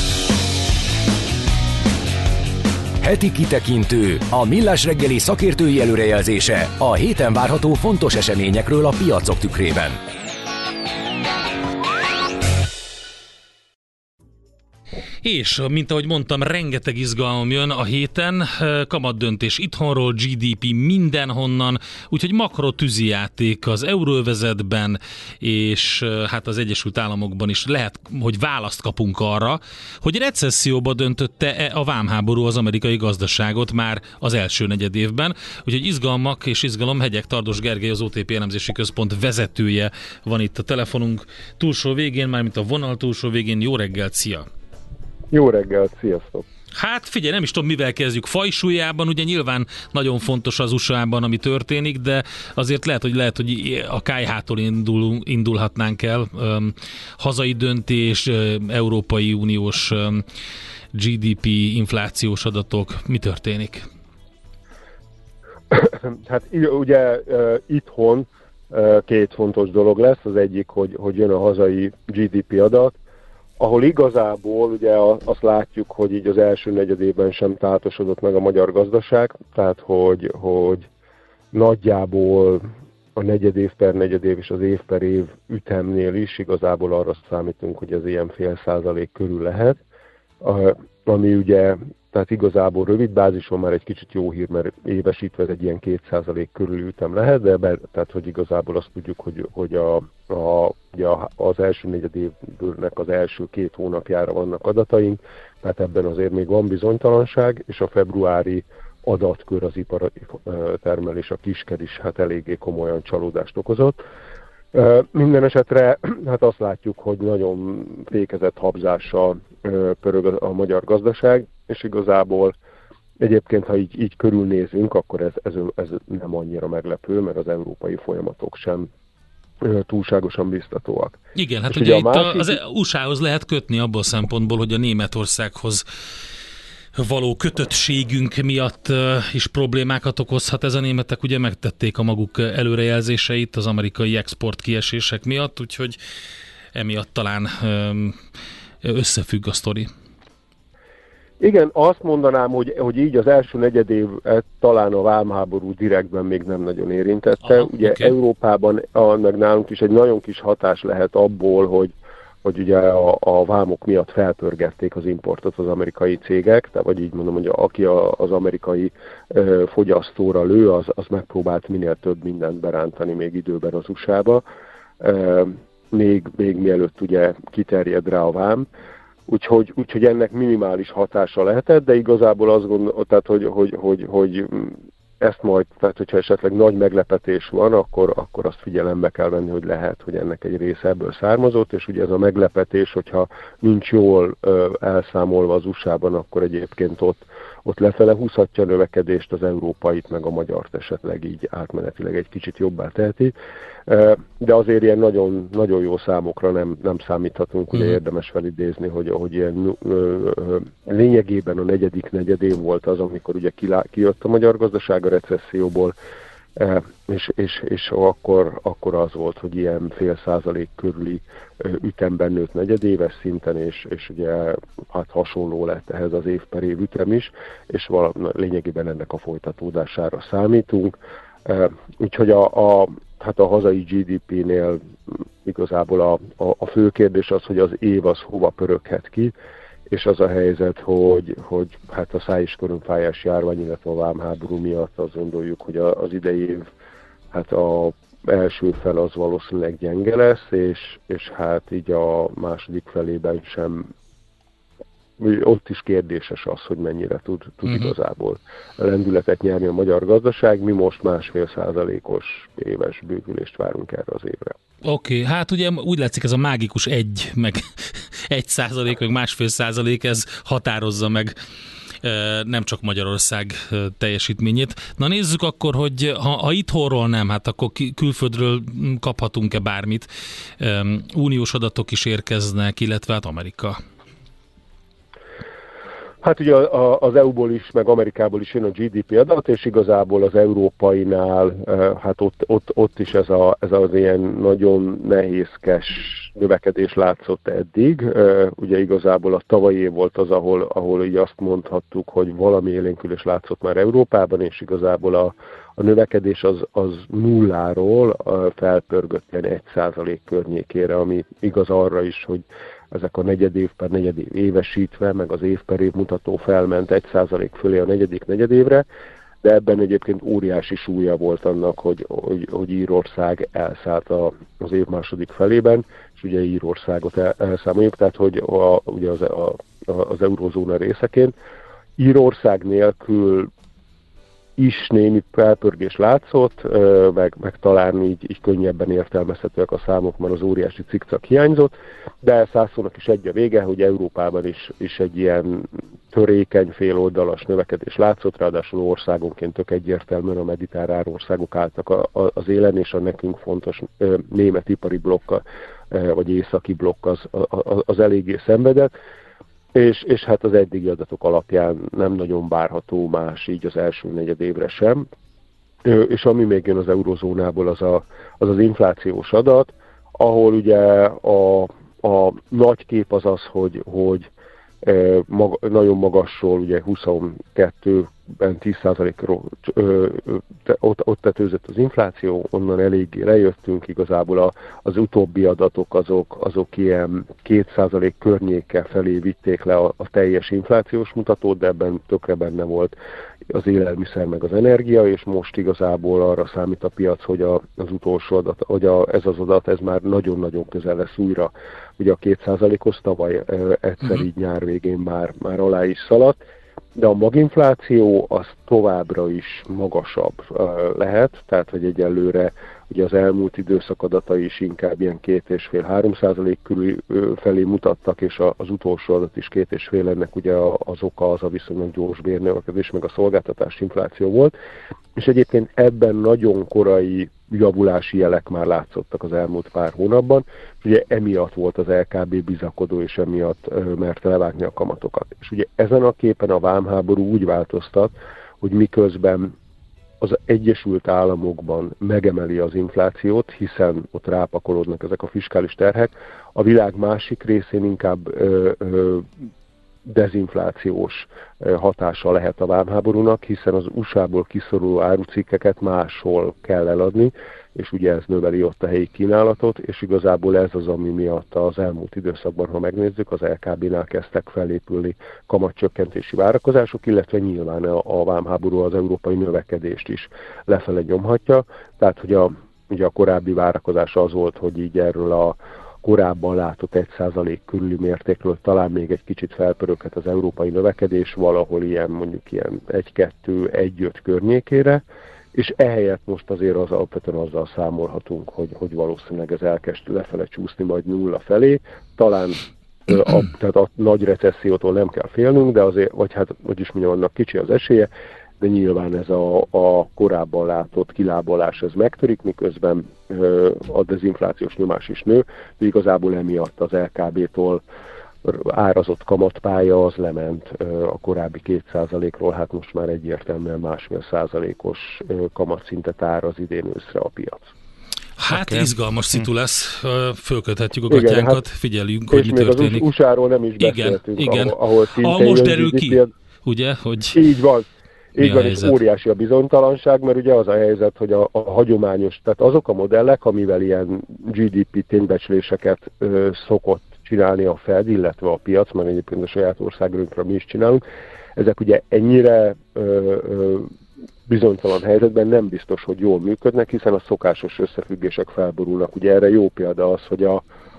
Heti kitekintő, a Millás reggeli szakértői előrejelzése a héten várható fontos eseményekről a piacok tükrében. És, mint ahogy mondtam, rengeteg izgalom jön a héten, kamatdöntés itthonról, GDP mindenhonnan, úgyhogy makro tűzijáték az euróövezetben, és hát az Egyesült Államokban is lehet, hogy választ kapunk arra, hogy recesszióba döntötte-e a vámháború az amerikai gazdaságot már az első negyedévben, úgyhogy izgalmak és izgalom. Hegyek Tardos Gergely, az OTP elemzési központ vezetője van itt a telefonunk túlsó végén, mármint a vonal túlsó végén. Jó reggelt, szia! Jó reggelt, sziasztok! Hát figyelj, nem is tudom, mivel kezdjük. Fajsúlyában ugye nyilván nagyon fontos az USA-ban, ami történik, de azért lehet, hogy a kályhától indulhatnánk el. Hazai döntés, Európai Uniós GDP, inflációs adatok. Mi történik? Hát ugye itthon két fontos dolog lesz. Az egyik, hogy jön a hazai GDP adat, ahol igazából ugye azt látjuk, hogy így az első negyedében sem tátosodott meg a magyar gazdaság, tehát hogy nagyjából a negyedév per negyedév és az év per év ütemnél is igazából arra számítunk, hogy ez ilyen 0,5% körül lehet, ami ugye, tehát igazából rövid bázison már egy kicsit jó hír, mert évesítve ez egy ilyen 2% körüli ütem lehet, de tehát hogy igazából azt tudjuk, hogy az első negyedévnek az első 2 hónapjára vannak adataink, tehát ebben azért még van bizonytalanság, és a februári adatkör, az ipari termelés, a kisker is hát eléggé komolyan csalódást okozott. Minden esetre hát azt látjuk, hogy nagyon fékezett habzással pörög a magyar gazdaság, és igazából egyébként, ha így körülnézünk, akkor ez nem annyira meglepő, mert az európai folyamatok sem túlságosan biztatóak. Igen, hát ugye itt az USA-hoz lehet kötni abból a szempontból, hogy a Németországhoz való kötöttségünk miatt is problémákat okozhat. Ez a németek ugye megtették a maguk előrejelzéseit az amerikai export kiesések miatt, úgyhogy emiatt talán összefügg a sztori. Igen, azt mondanám, hogy így az első negyedév talán a vámháború direktben még nem nagyon érintette. Ugye okay. Európában, meg nálunk is egy nagyon kis hatás lehet abból, hogy ugye a vámok miatt felpörgették az importot az amerikai cégek, tehát vagy így mondom, hogy aki az amerikai fogyasztóra lő, az megpróbált minél több mindent berántani még időben az USA-ba, még mielőtt ugye kiterjed rá a vám. Úgyhogy ennek minimális hatása lehetett, de igazából azt gondolom, tehát, hogy ezt majd, tehát hogyha esetleg nagy meglepetés van, akkor azt figyelembe kell venni, hogy lehet, hogy ennek egy része ebből származott, és ugye ez a meglepetés, hogyha nincs jól elszámolva az USA-ban, akkor egyébként ott ott lefele húzhatja a növekedést, az európait meg a magyart esetleg így átmenetileg egy kicsit jobbá teheti. De azért ilyen nagyon, nagyon jó számokra nem számíthatunk, ugye érdemes felidézni, hogy ilyen lényegében a negyedik negyedév volt az, amikor ugye kijött a magyar gazdaság a recesszióból, és akkor az volt, hogy ilyen 0,5% körüli ütemben nőtt negyedéves szinten, és ugye hát hasonló lett ehhez az év per év ütem is, és lényegében ennek a folytatódására számítunk. Úgyhogy hát a hazai GDP-nél igazából a fő kérdés az, hogy az év az hova pöröghet ki, és az a helyzet, hogy hát a száj- és körömfájás járvány, illetve a vámháború miatt azt gondoljuk, hogy az idei év, hát a első fel az valószínűleg gyenge lesz, és hát így a második felében sem, ott is kérdéses az, hogy mennyire tud igazából lendületet nyerni a magyar gazdaság. Mi most 1,5%-os éves bővülést várunk erre az évre. Oké, hát ugye úgy látszik ez a mágikus 1, meg 1%, meg 1,5%, ez határozza meg nem csak Magyarország teljesítményét. Na nézzük akkor, hogy ha itthonról nem, hát akkor külföldről kaphatunk-e bármit. Uniós adatok is érkeznek, illetve hát Amerika. Hát ugye az EU-ból is, meg Amerikából is jön a GDP adat, és igazából az európainál, hát ott is ez az ilyen nagyon nehézkes növekedés látszott eddig. Ugye igazából a tavalyi év volt az, ahol így azt mondhattuk, hogy valami élénkülés látszott már Európában, és igazából a növekedés az nulláról felpörgött ilyen 1% környékére, ami igaz arra is, hogy ezek a negyedév per negyedév évesítve, meg az év per év mutató felment 1% fölé a negyedik negyedévre, de ebben egyébként óriási súlya volt annak, hogy Írország elszállt az év második felében, és ugye Írországot elszámoljuk, tehát hogy ugye az eurózóna részeként. Írország nélkül is némi felpörgés látszott, meg talán így könnyebben értelmezhetőek a számok, mert az óriási cikcak hiányzott, de százszónak is egy a vége, hogy Európában is egy ilyen törékeny féloldalas növekedés látszott, ráadásul országonként tök egyértelműen a mediterrán országok álltak az élen, és a nekünk fontos német ipari blokk, vagy északi blokk az eléggé szenvedett. És hát az eddigi adatok alapján nem nagyon várható más így az első negyedévre sem. És ami még jön az eurozónából, az inflációs adat, ahol ugye a nagy kép az, hogy nagyon magasról, ugye 22-ben 10%-ról ott tetőzött az infláció, onnan eléggé lejöttünk, igazából az utóbbi adatok azok ilyen 2% környéke felé vitték le a teljes inflációs mutatót, de ebben tökre benne volt az élelmiszer meg az energia, és most igazából arra számít a piac, hogy az utolsó adat, hogy ez az adat, ez már nagyon-nagyon közel lesz újra. Ugye a 2%-hoz tavaly egyszer így nyár végén már alá is szaladt, de a maginfláció az továbbra is magasabb lehet, tehát hogy egyelőre ugye az elmúlt időszak adatai is inkább ilyen 2,5-3% körül felé mutattak, és az utolsó adat is 2,5, ennek ugye az oka az a viszonylag gyors bérnövekedés, meg a szolgáltatás infláció volt, és egyébként ebben nagyon korai javulási jelek már látszottak az elmúlt pár hónapban, és ugye emiatt volt az LKB bizakodó, és emiatt merte levágni a kamatokat. És ugye ezen a képen a vámháború úgy változtat, hogy miközben az Egyesült Államokban megemeli az inflációt, hiszen ott rápakolódnak ezek a fiskális terhek, a világ másik részén inkább dezinflációs hatása lehet a vámháborúnak, hiszen az USA-ból kiszoruló árucikkeket máshol kell eladni, és ugye ez növeli ott a helyi kínálatot, és igazából ez az, ami miatt az elmúlt időszakban, ha megnézzük, az LKB-nál kezdtek felépülni kamatcsökkentési várakozások, illetve nyilván a vámháború az európai növekedést is lefele nyomhatja, tehát hogy ugye a korábbi várakozás az volt, hogy így erről a korábban látott 1% körüli mértékről talán még egy kicsit felpöröghet az európai növekedés, valahol mondjuk ilyen 1-2-1-5 környékére, és ehelyett most azért alapvetően azzal számolhatunk, hogy valószínűleg ez elkezd lefele csúszni majd nulla felé, talán tehát a nagy recessziótól nem kell félnünk, de azért, vagy hát, hogy is mondjam, annak kicsi az esélye, de nyilván ez a korábban látott kilábalás ez megtörik, miközben a dezinflációs nyomás is nő, de igazából emiatt az LKB-tól árazott kamatpálya az lement a korábbi 2%-ról, hát most már egyértelműen 1,5%-os kamatszintet áraz idén őszre a piac. Hát izgalmas szitu lesz, fölköthetjük a gatyánkat, figyeljünk, hogy mi történik. És még az USA-ról nem is beszéltünk, igen. ahol szintén most derül ki, ugye, hogy így van. Így van, és óriási a bizonytalanság, mert ugye az a helyzet, hogy a hagyományos, tehát azok a modellek, amivel ilyen GDP ténybecsléseket szokott csinálni a Fed, illetve a piac, mert egyébként a saját országunkra mi is csinálunk, ezek ugye ennyire bizonytalan helyzetben nem biztos, hogy jól működnek, hiszen a szokásos összefüggések felborulnak. Ugye erre jó példa az, hogy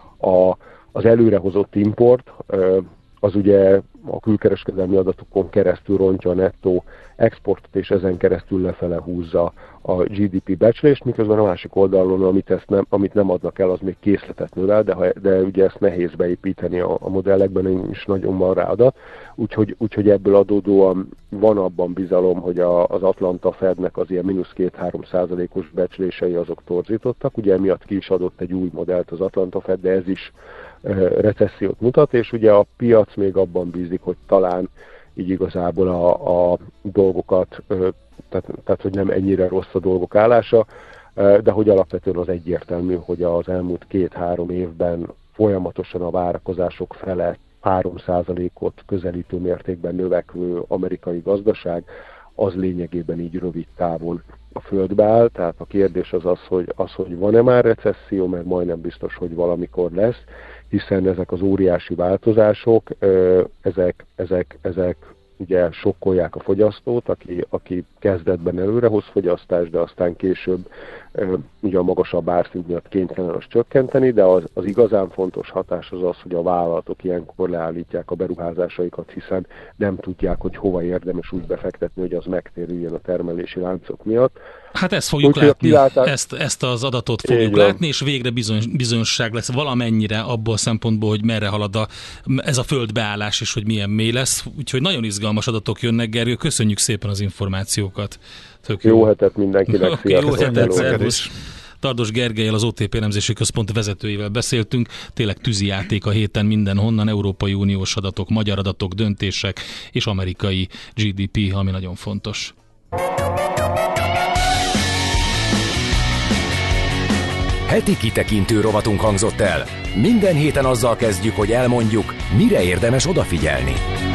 az előrehozott import, az ugye a külkereskedelmi adatokon keresztül rontja a nettó exportot, és ezen keresztül lefele húzza a GDP becslést, miközben a másik oldalon, amit nem adnak el, az még készletet növel, de ugye ezt nehéz beépíteni a modellekben, és nagyon van rá adat. Úgyhogy ebből adódóan van abban bizalom, hogy az Atlanta Fednek az ilyen -2-3%-os becslései azok torzítottak. Ugye emiatt ki is adott egy új modellt az Atlanta Fed, de ez is recessziót mutat, és ugye a piac még abban bízik, hogy talán így igazából a dolgokat, tehát hogy nem ennyire rossz a dolgok állása, de hogy alapvetően az egyértelmű, hogy az elmúlt 2-3 évben folyamatosan a várakozások felett 3%-ot közelítő mértékben növekvő amerikai gazdaság, az lényegében így rövid távon a földbe áll. Tehát a kérdés az, hogy van-e már recesszió, mert majdnem biztos, hogy valamikor lesz, hiszen ezek az óriási változások, ezek ugye sokkolják a fogyasztót, aki kezdetben előrehoz fogyasztást, de aztán később ugye a magasabb árszint miatt kénytelen azt csökkenteni, de az igazán fontos hatás az, hogy a vállalatok ilyenkor leállítják a beruházásaikat, hiszen nem tudják, hogy hova érdemes úgy befektetni, hogy az megtérüljön a termelési láncok miatt. Hát ezt fogjuk látni, ezt az adatot fogjuk látni, és végre bizonyosság lesz valamennyire abból a szempontból, hogy merre halad ez a földbeállás, és hogy milyen mély lesz. Úgyhogy nagyon izgalmas adatok jönnek, Gergő, köszönjük szépen az információkat. Tök jó hetet mindenkinek, jó hetet, szervusz. Tardos Gergellyel, az OTP elemzési központ vezetőjével beszéltünk. Tényleg tűzijáték a héten mindenhonnan, Európai Uniós adatok, magyar adatok, döntések és amerikai GDP, ami nagyon fontos. Heti kitekintő rovatunk hangzott el. Minden héten azzal kezdjük, hogy elmondjuk, mire érdemes odafigyelni.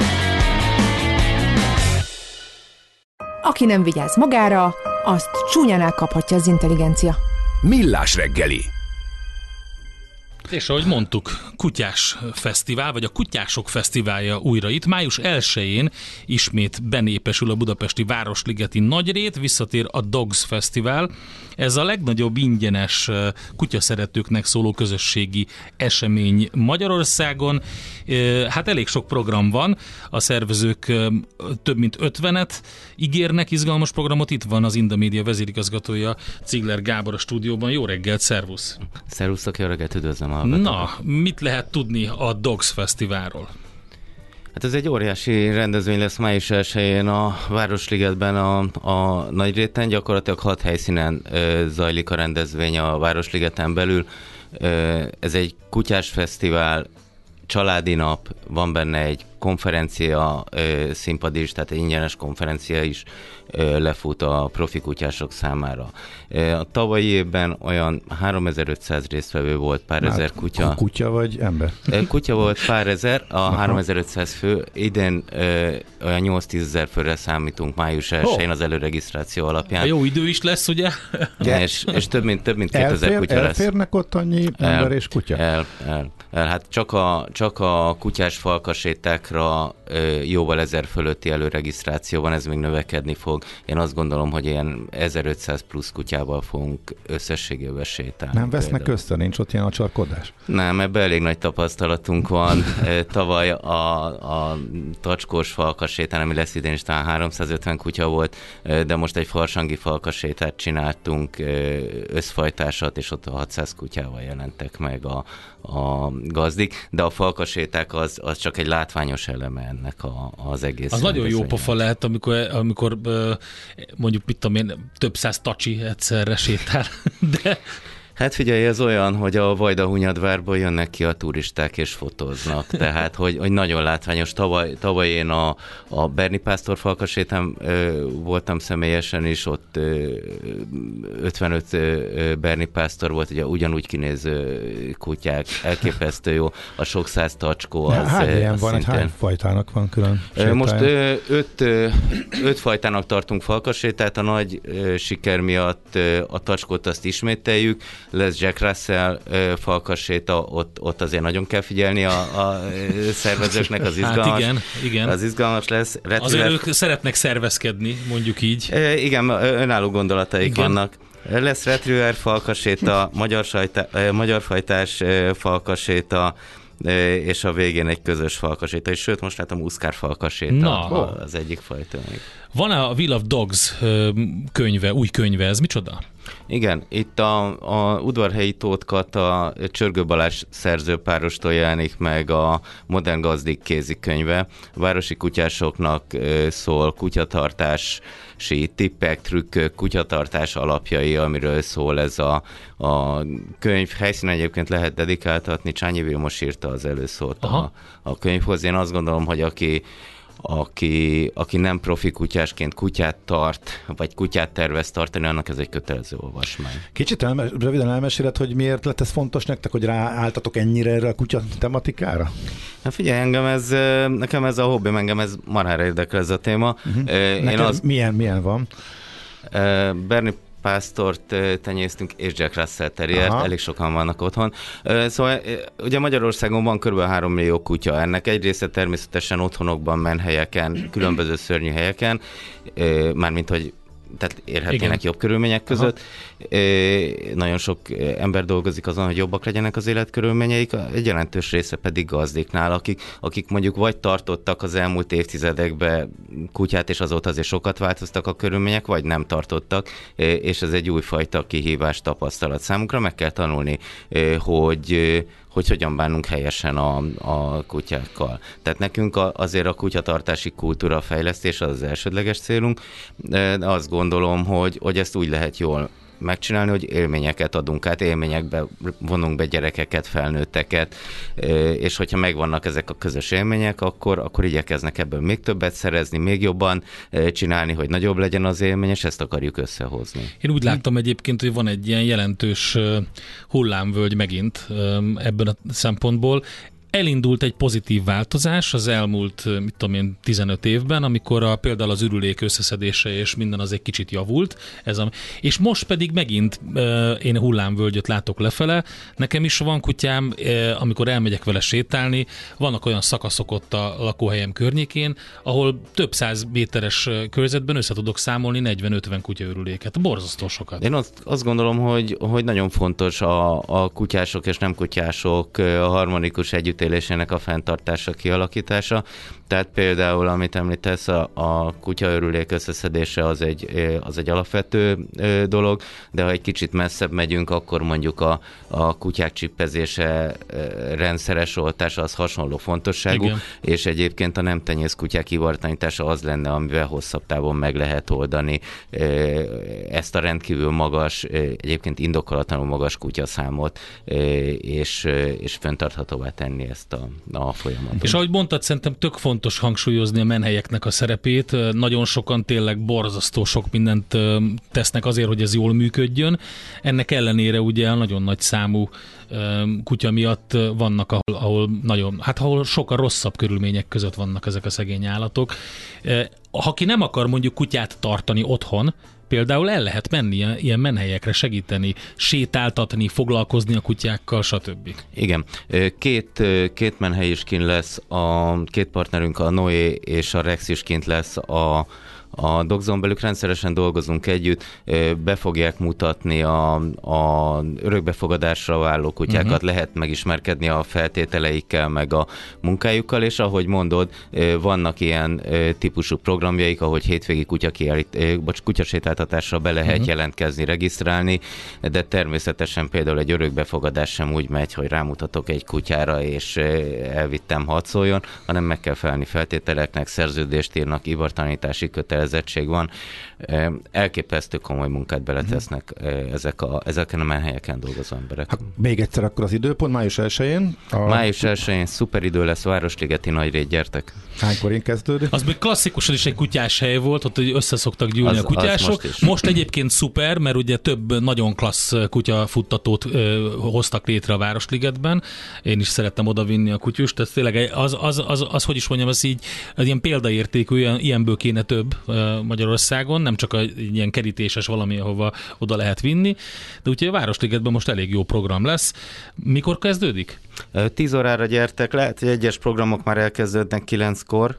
Aki nem vigyáz magára, azt csúnyán elkaphatja az intelligencia. Millás reggeli. És ahogy mondtuk, Kutyás Fesztivál, vagy a Kutyások Fesztiválja újra itt. Május 1-én ismét benépesül a budapesti Városligeti Nagyrét, visszatér a Dogs Fesztivál. Ez a legnagyobb ingyenes kutyaszeretőknek szóló közösségi esemény Magyarországon. Hát elég sok program van, a szervezők több mint 50-et ígérnek izgalmas programot. Itt van az Indamédia vezérigazgatója, Cigler Gábor a stúdióban. Jó reggelt, szervusz! Szervusztok, jó reggelt, üdvözlöm a Na, mit lehet tudni a Dogs Fesztiválról? Hát ez egy óriási rendezvény lesz május 1-én a Városligetben, a Nagyréten. Gyakorlatilag 6 helyszínen zajlik a rendezvény a Városligeten belül. Ez egy kutyás fesztivál, családi nap, van benne egy konferencia színpad is, tehát egy ingyenes konferencia is lefut a profi kutyások számára. A tavalyi évben olyan 3500 résztvevő volt, pár ezer kutya. Kutya vagy ember? Kutya volt pár ezer, a 3500 fő. Idén olyan 8-10 ezer főre számítunk május 1-én az előregisztráció alapján. A jó idő is lesz, ugye? Ja, és több mint 2000 kutya lesz. Elférnek ott annyi ember és kutya? Hát csak a kutyás falkasétákra kutyákra jóval 1000 fölötti előregisztrációban, ez még növekedni fog. Én azt gondolom, hogy ilyen 1500 plusz kutyával fogunk összességében sétálni. Nem vesznek össze, nincs ott ilyen acsarkodás? Nem, ebben elég nagy tapasztalatunk van. Tavaly a tacskós falkasétán, ami lesz idén is, talán 350 kutya volt, de most egy farsangi falkasétát csináltunk, összfajtásat, és ott 600 kutyával jelentek meg a gazdik, de a falkaséták az csak egy látványos eleme ennek az egész. Az nagyon jó pofa lehet, amikor mondjuk, mit tudom én, több száz tacsi egyszerre sétál, de... Hát figyelj, ez olyan, hogy a Vajdahunyadvárból jönnek ki a turisták és fotóznak, tehát hogy nagyon látványos. Tavaly én a Berni Pásztor falkasétán voltam személyesen is, ott 55 Berni Pásztor volt, ugye ugyanúgy kinéző kutyák, elképesztő jó, a sok száz tacskó az hány ilyen van, hány fajtának van külön sétája? Most 5 fajtának tartunk falkasétát, a nagy siker miatt a tacskót azt ismételjük, lesz Jack Russell falkaséta, ott azért nagyon kell figyelni a szervezőknek, az izgalmas. Hát igen. Az izgalmas lesz. Azért ők szeretnek szervezkedni, mondjuk így. Igen, önálló gondolataik vannak. Lesz Retriever falkaséta, magyarfajtás falkaséta, és a végén egy közös falkaséta, és sőt, most látom Uszkár falkaséta az egyik fajta. Van-e a Will of Dogs új könyve, ez micsoda? Igen, itt a Udvarhelyi Tóth Kata Csörgő Balázs szerzőpárostól jelenik meg a Modern Gazdik kézikönyve. Városi kutyásoknak szól, kutyatartási tippek, trükkök, kutyatartás alapjai, amiről szól ez a könyv. Helyszínen egyébként lehet dedikáltatni, Csányi Vilmos írta az előszót a könyvhoz. Én azt gondolom, hogy aki nem profi kutyásként kutyát tart, vagy kutyát tervez tartani, annak ez egy kötelező olvasmány. Kicsit röviden elmeséled, hogy miért lett ez fontos nektek, hogy ráálltatok ennyire erre a kutya tematikára? Na figyelj, nekem ez a hobbim, engem ez marhára érdekel ez a téma. Milyen van? Berni Pásztort tenyésztünk, és Jack Russell Terriert, elég sokan vannak otthon. Szóval ugye Magyarországon van kb. 3 millió kutya, ennek egy része természetesen otthonokban, menhelyeken, különböző szörnyű helyeken, mármint hogy tehát érhetnének jobb körülmények között. Nagyon sok ember dolgozik azon, hogy jobbak legyenek az életkörülményeik, egy jelentős része pedig gazdiknál, akik mondjuk vagy tartottak az elmúlt évtizedekben kutyát, és azóta azért sokat változtak a körülmények, vagy nem tartottak, és ez egy újfajta kihívás, tapasztalat számunkra. Meg kell tanulni, hogy hogyan bánunk helyesen a kutyákkal. Tehát nekünk azért a kutyatartási kultúra fejlesztés az elsődleges célunk, de azt gondolom, hogy ezt úgy lehet jól megcsinálni, hogy élményeket adunk át, élményekbe vonunk be gyerekeket, felnőtteket, és hogyha megvannak ezek a közös élmények, akkor igyekeznek ebből még többet szerezni, még jobban csinálni, hogy nagyobb legyen az élmény, és ezt akarjuk összehozni. Én úgy láttam egyébként, hogy van egy ilyen jelentős hullámvölgy megint ebben a szempontból. Elindult egy pozitív változás az elmúlt, 15 évben, amikor például az ürülék összeszedése és minden az egy kicsit javult. És most pedig megint én hullámvölgyöt látok lefele. Nekem is van kutyám, amikor elmegyek vele sétálni, vannak olyan szakaszok ott a lakóhelyem környékén, ahol több 100 méteres körzetben össze tudok számolni 40-50 kutyaürüléket. Borzasztó sokat. Én azt gondolom, hogy nagyon fontos a kutyások és nem kutyások a harmonikus együttélésének a fenntartása, kialakítása. Tehát például, amit említesz, a kutyaörülék összeszedése az egy alapvető dolog, de ha egy kicsit messzebb megyünk, akkor mondjuk a kutyák csippezése, rendszeres oltása az hasonló fontosságú, igen. És egyébként a nem tenyész kutyák ivartanítása az lenne, amivel hosszabb távon meg lehet oldani ezt a rendkívül magas, egyébként indokolatlanul magas kutyaszámot, és fenntarthatóvá tenni ezt a folyamatot. És ahogy mondtad, szerintem tök fontos hangsúlyozni a menhelyeknek a szerepét. Nagyon sokan tényleg borzasztó sok mindent tesznek azért, hogy ez jól működjön. Ennek ellenére ugye nagyon nagy számú kutya miatt vannak, ahol sokkal rosszabb körülmények között vannak ezek a szegény állatok. Aki nem akar mondjuk kutyát tartani otthon, például el lehet menni ilyen menhelyekre, segíteni, sétáltatni, foglalkozni a kutyákkal, stb. Igen. Két menhely is kint lesz, a két partnerünk, a Noé és a Rex is kint lesz a Dogzone belül, rendszeresen dolgozunk együtt, be fogják mutatni a örökbefogadásra váló kutyákat, lehet megismerkedni a feltételeikkel, meg a munkájukkal, és ahogy mondod, vannak ilyen típusú programjaik, ahogy hétvégi kutyasétáltatásra be lehet jelentkezni, regisztrálni, de természetesen például egy örökbefogadás sem úgy megy, hogy rámutatok egy kutyára, és elvittem, hadd szóljon, hanem meg kell felelni feltételeknek, szerződést írnak, ivartanítási kötelezettség van. Elképesztő komoly munkát beletesznek ezeken a menhelyeken dolgozó emberek. Még egyszer akkor az időpont, május 1-én? Május 1-én szuper idő lesz, Városligeti Nagyrét, gyertek. Hánykor kezdődik? Az még klasszikusan is egy kutyás hely volt, ott összeszoktak gyűlni a kutyások. Most egyébként szuper, mert ugye több nagyon klassz kutyafuttatót hoztak létre a Városligetben. Én is szerettem odavinni a kutyust, ez tényleg az hogy is mondjam, az így az ilyen példaértékű, ilyenből kéne több Magyarországon, nem csak egy ilyen kerítéses valami, ahova oda lehet vinni, de úgyhogy a Városligetben most elég jó program lesz. Mikor kezdődik? 10 órára gyertek, lehet, hogy egyes programok már elkezdődnek 9-kor,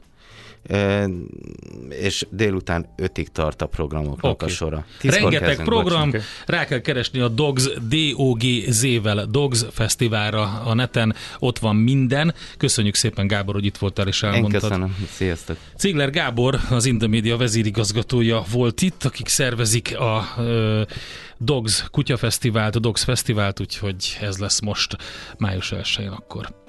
és délután 5-ig tart a programoknak a sora. Rengeteg program, rá kell keresni a Dogs, DOGZ-vel, Dogs Fesztiválra a neten, ott van minden. Köszönjük szépen, Gábor, hogy itt voltál és elmondtad. Én köszönöm, sziasztok. Ziegler Gábor, az Indomédia vezérigazgatója volt itt, akik szervezik a Dogs Kutyafesztivált, a Dogs Fesztivált, úgyhogy ez lesz most május 1-én akkor.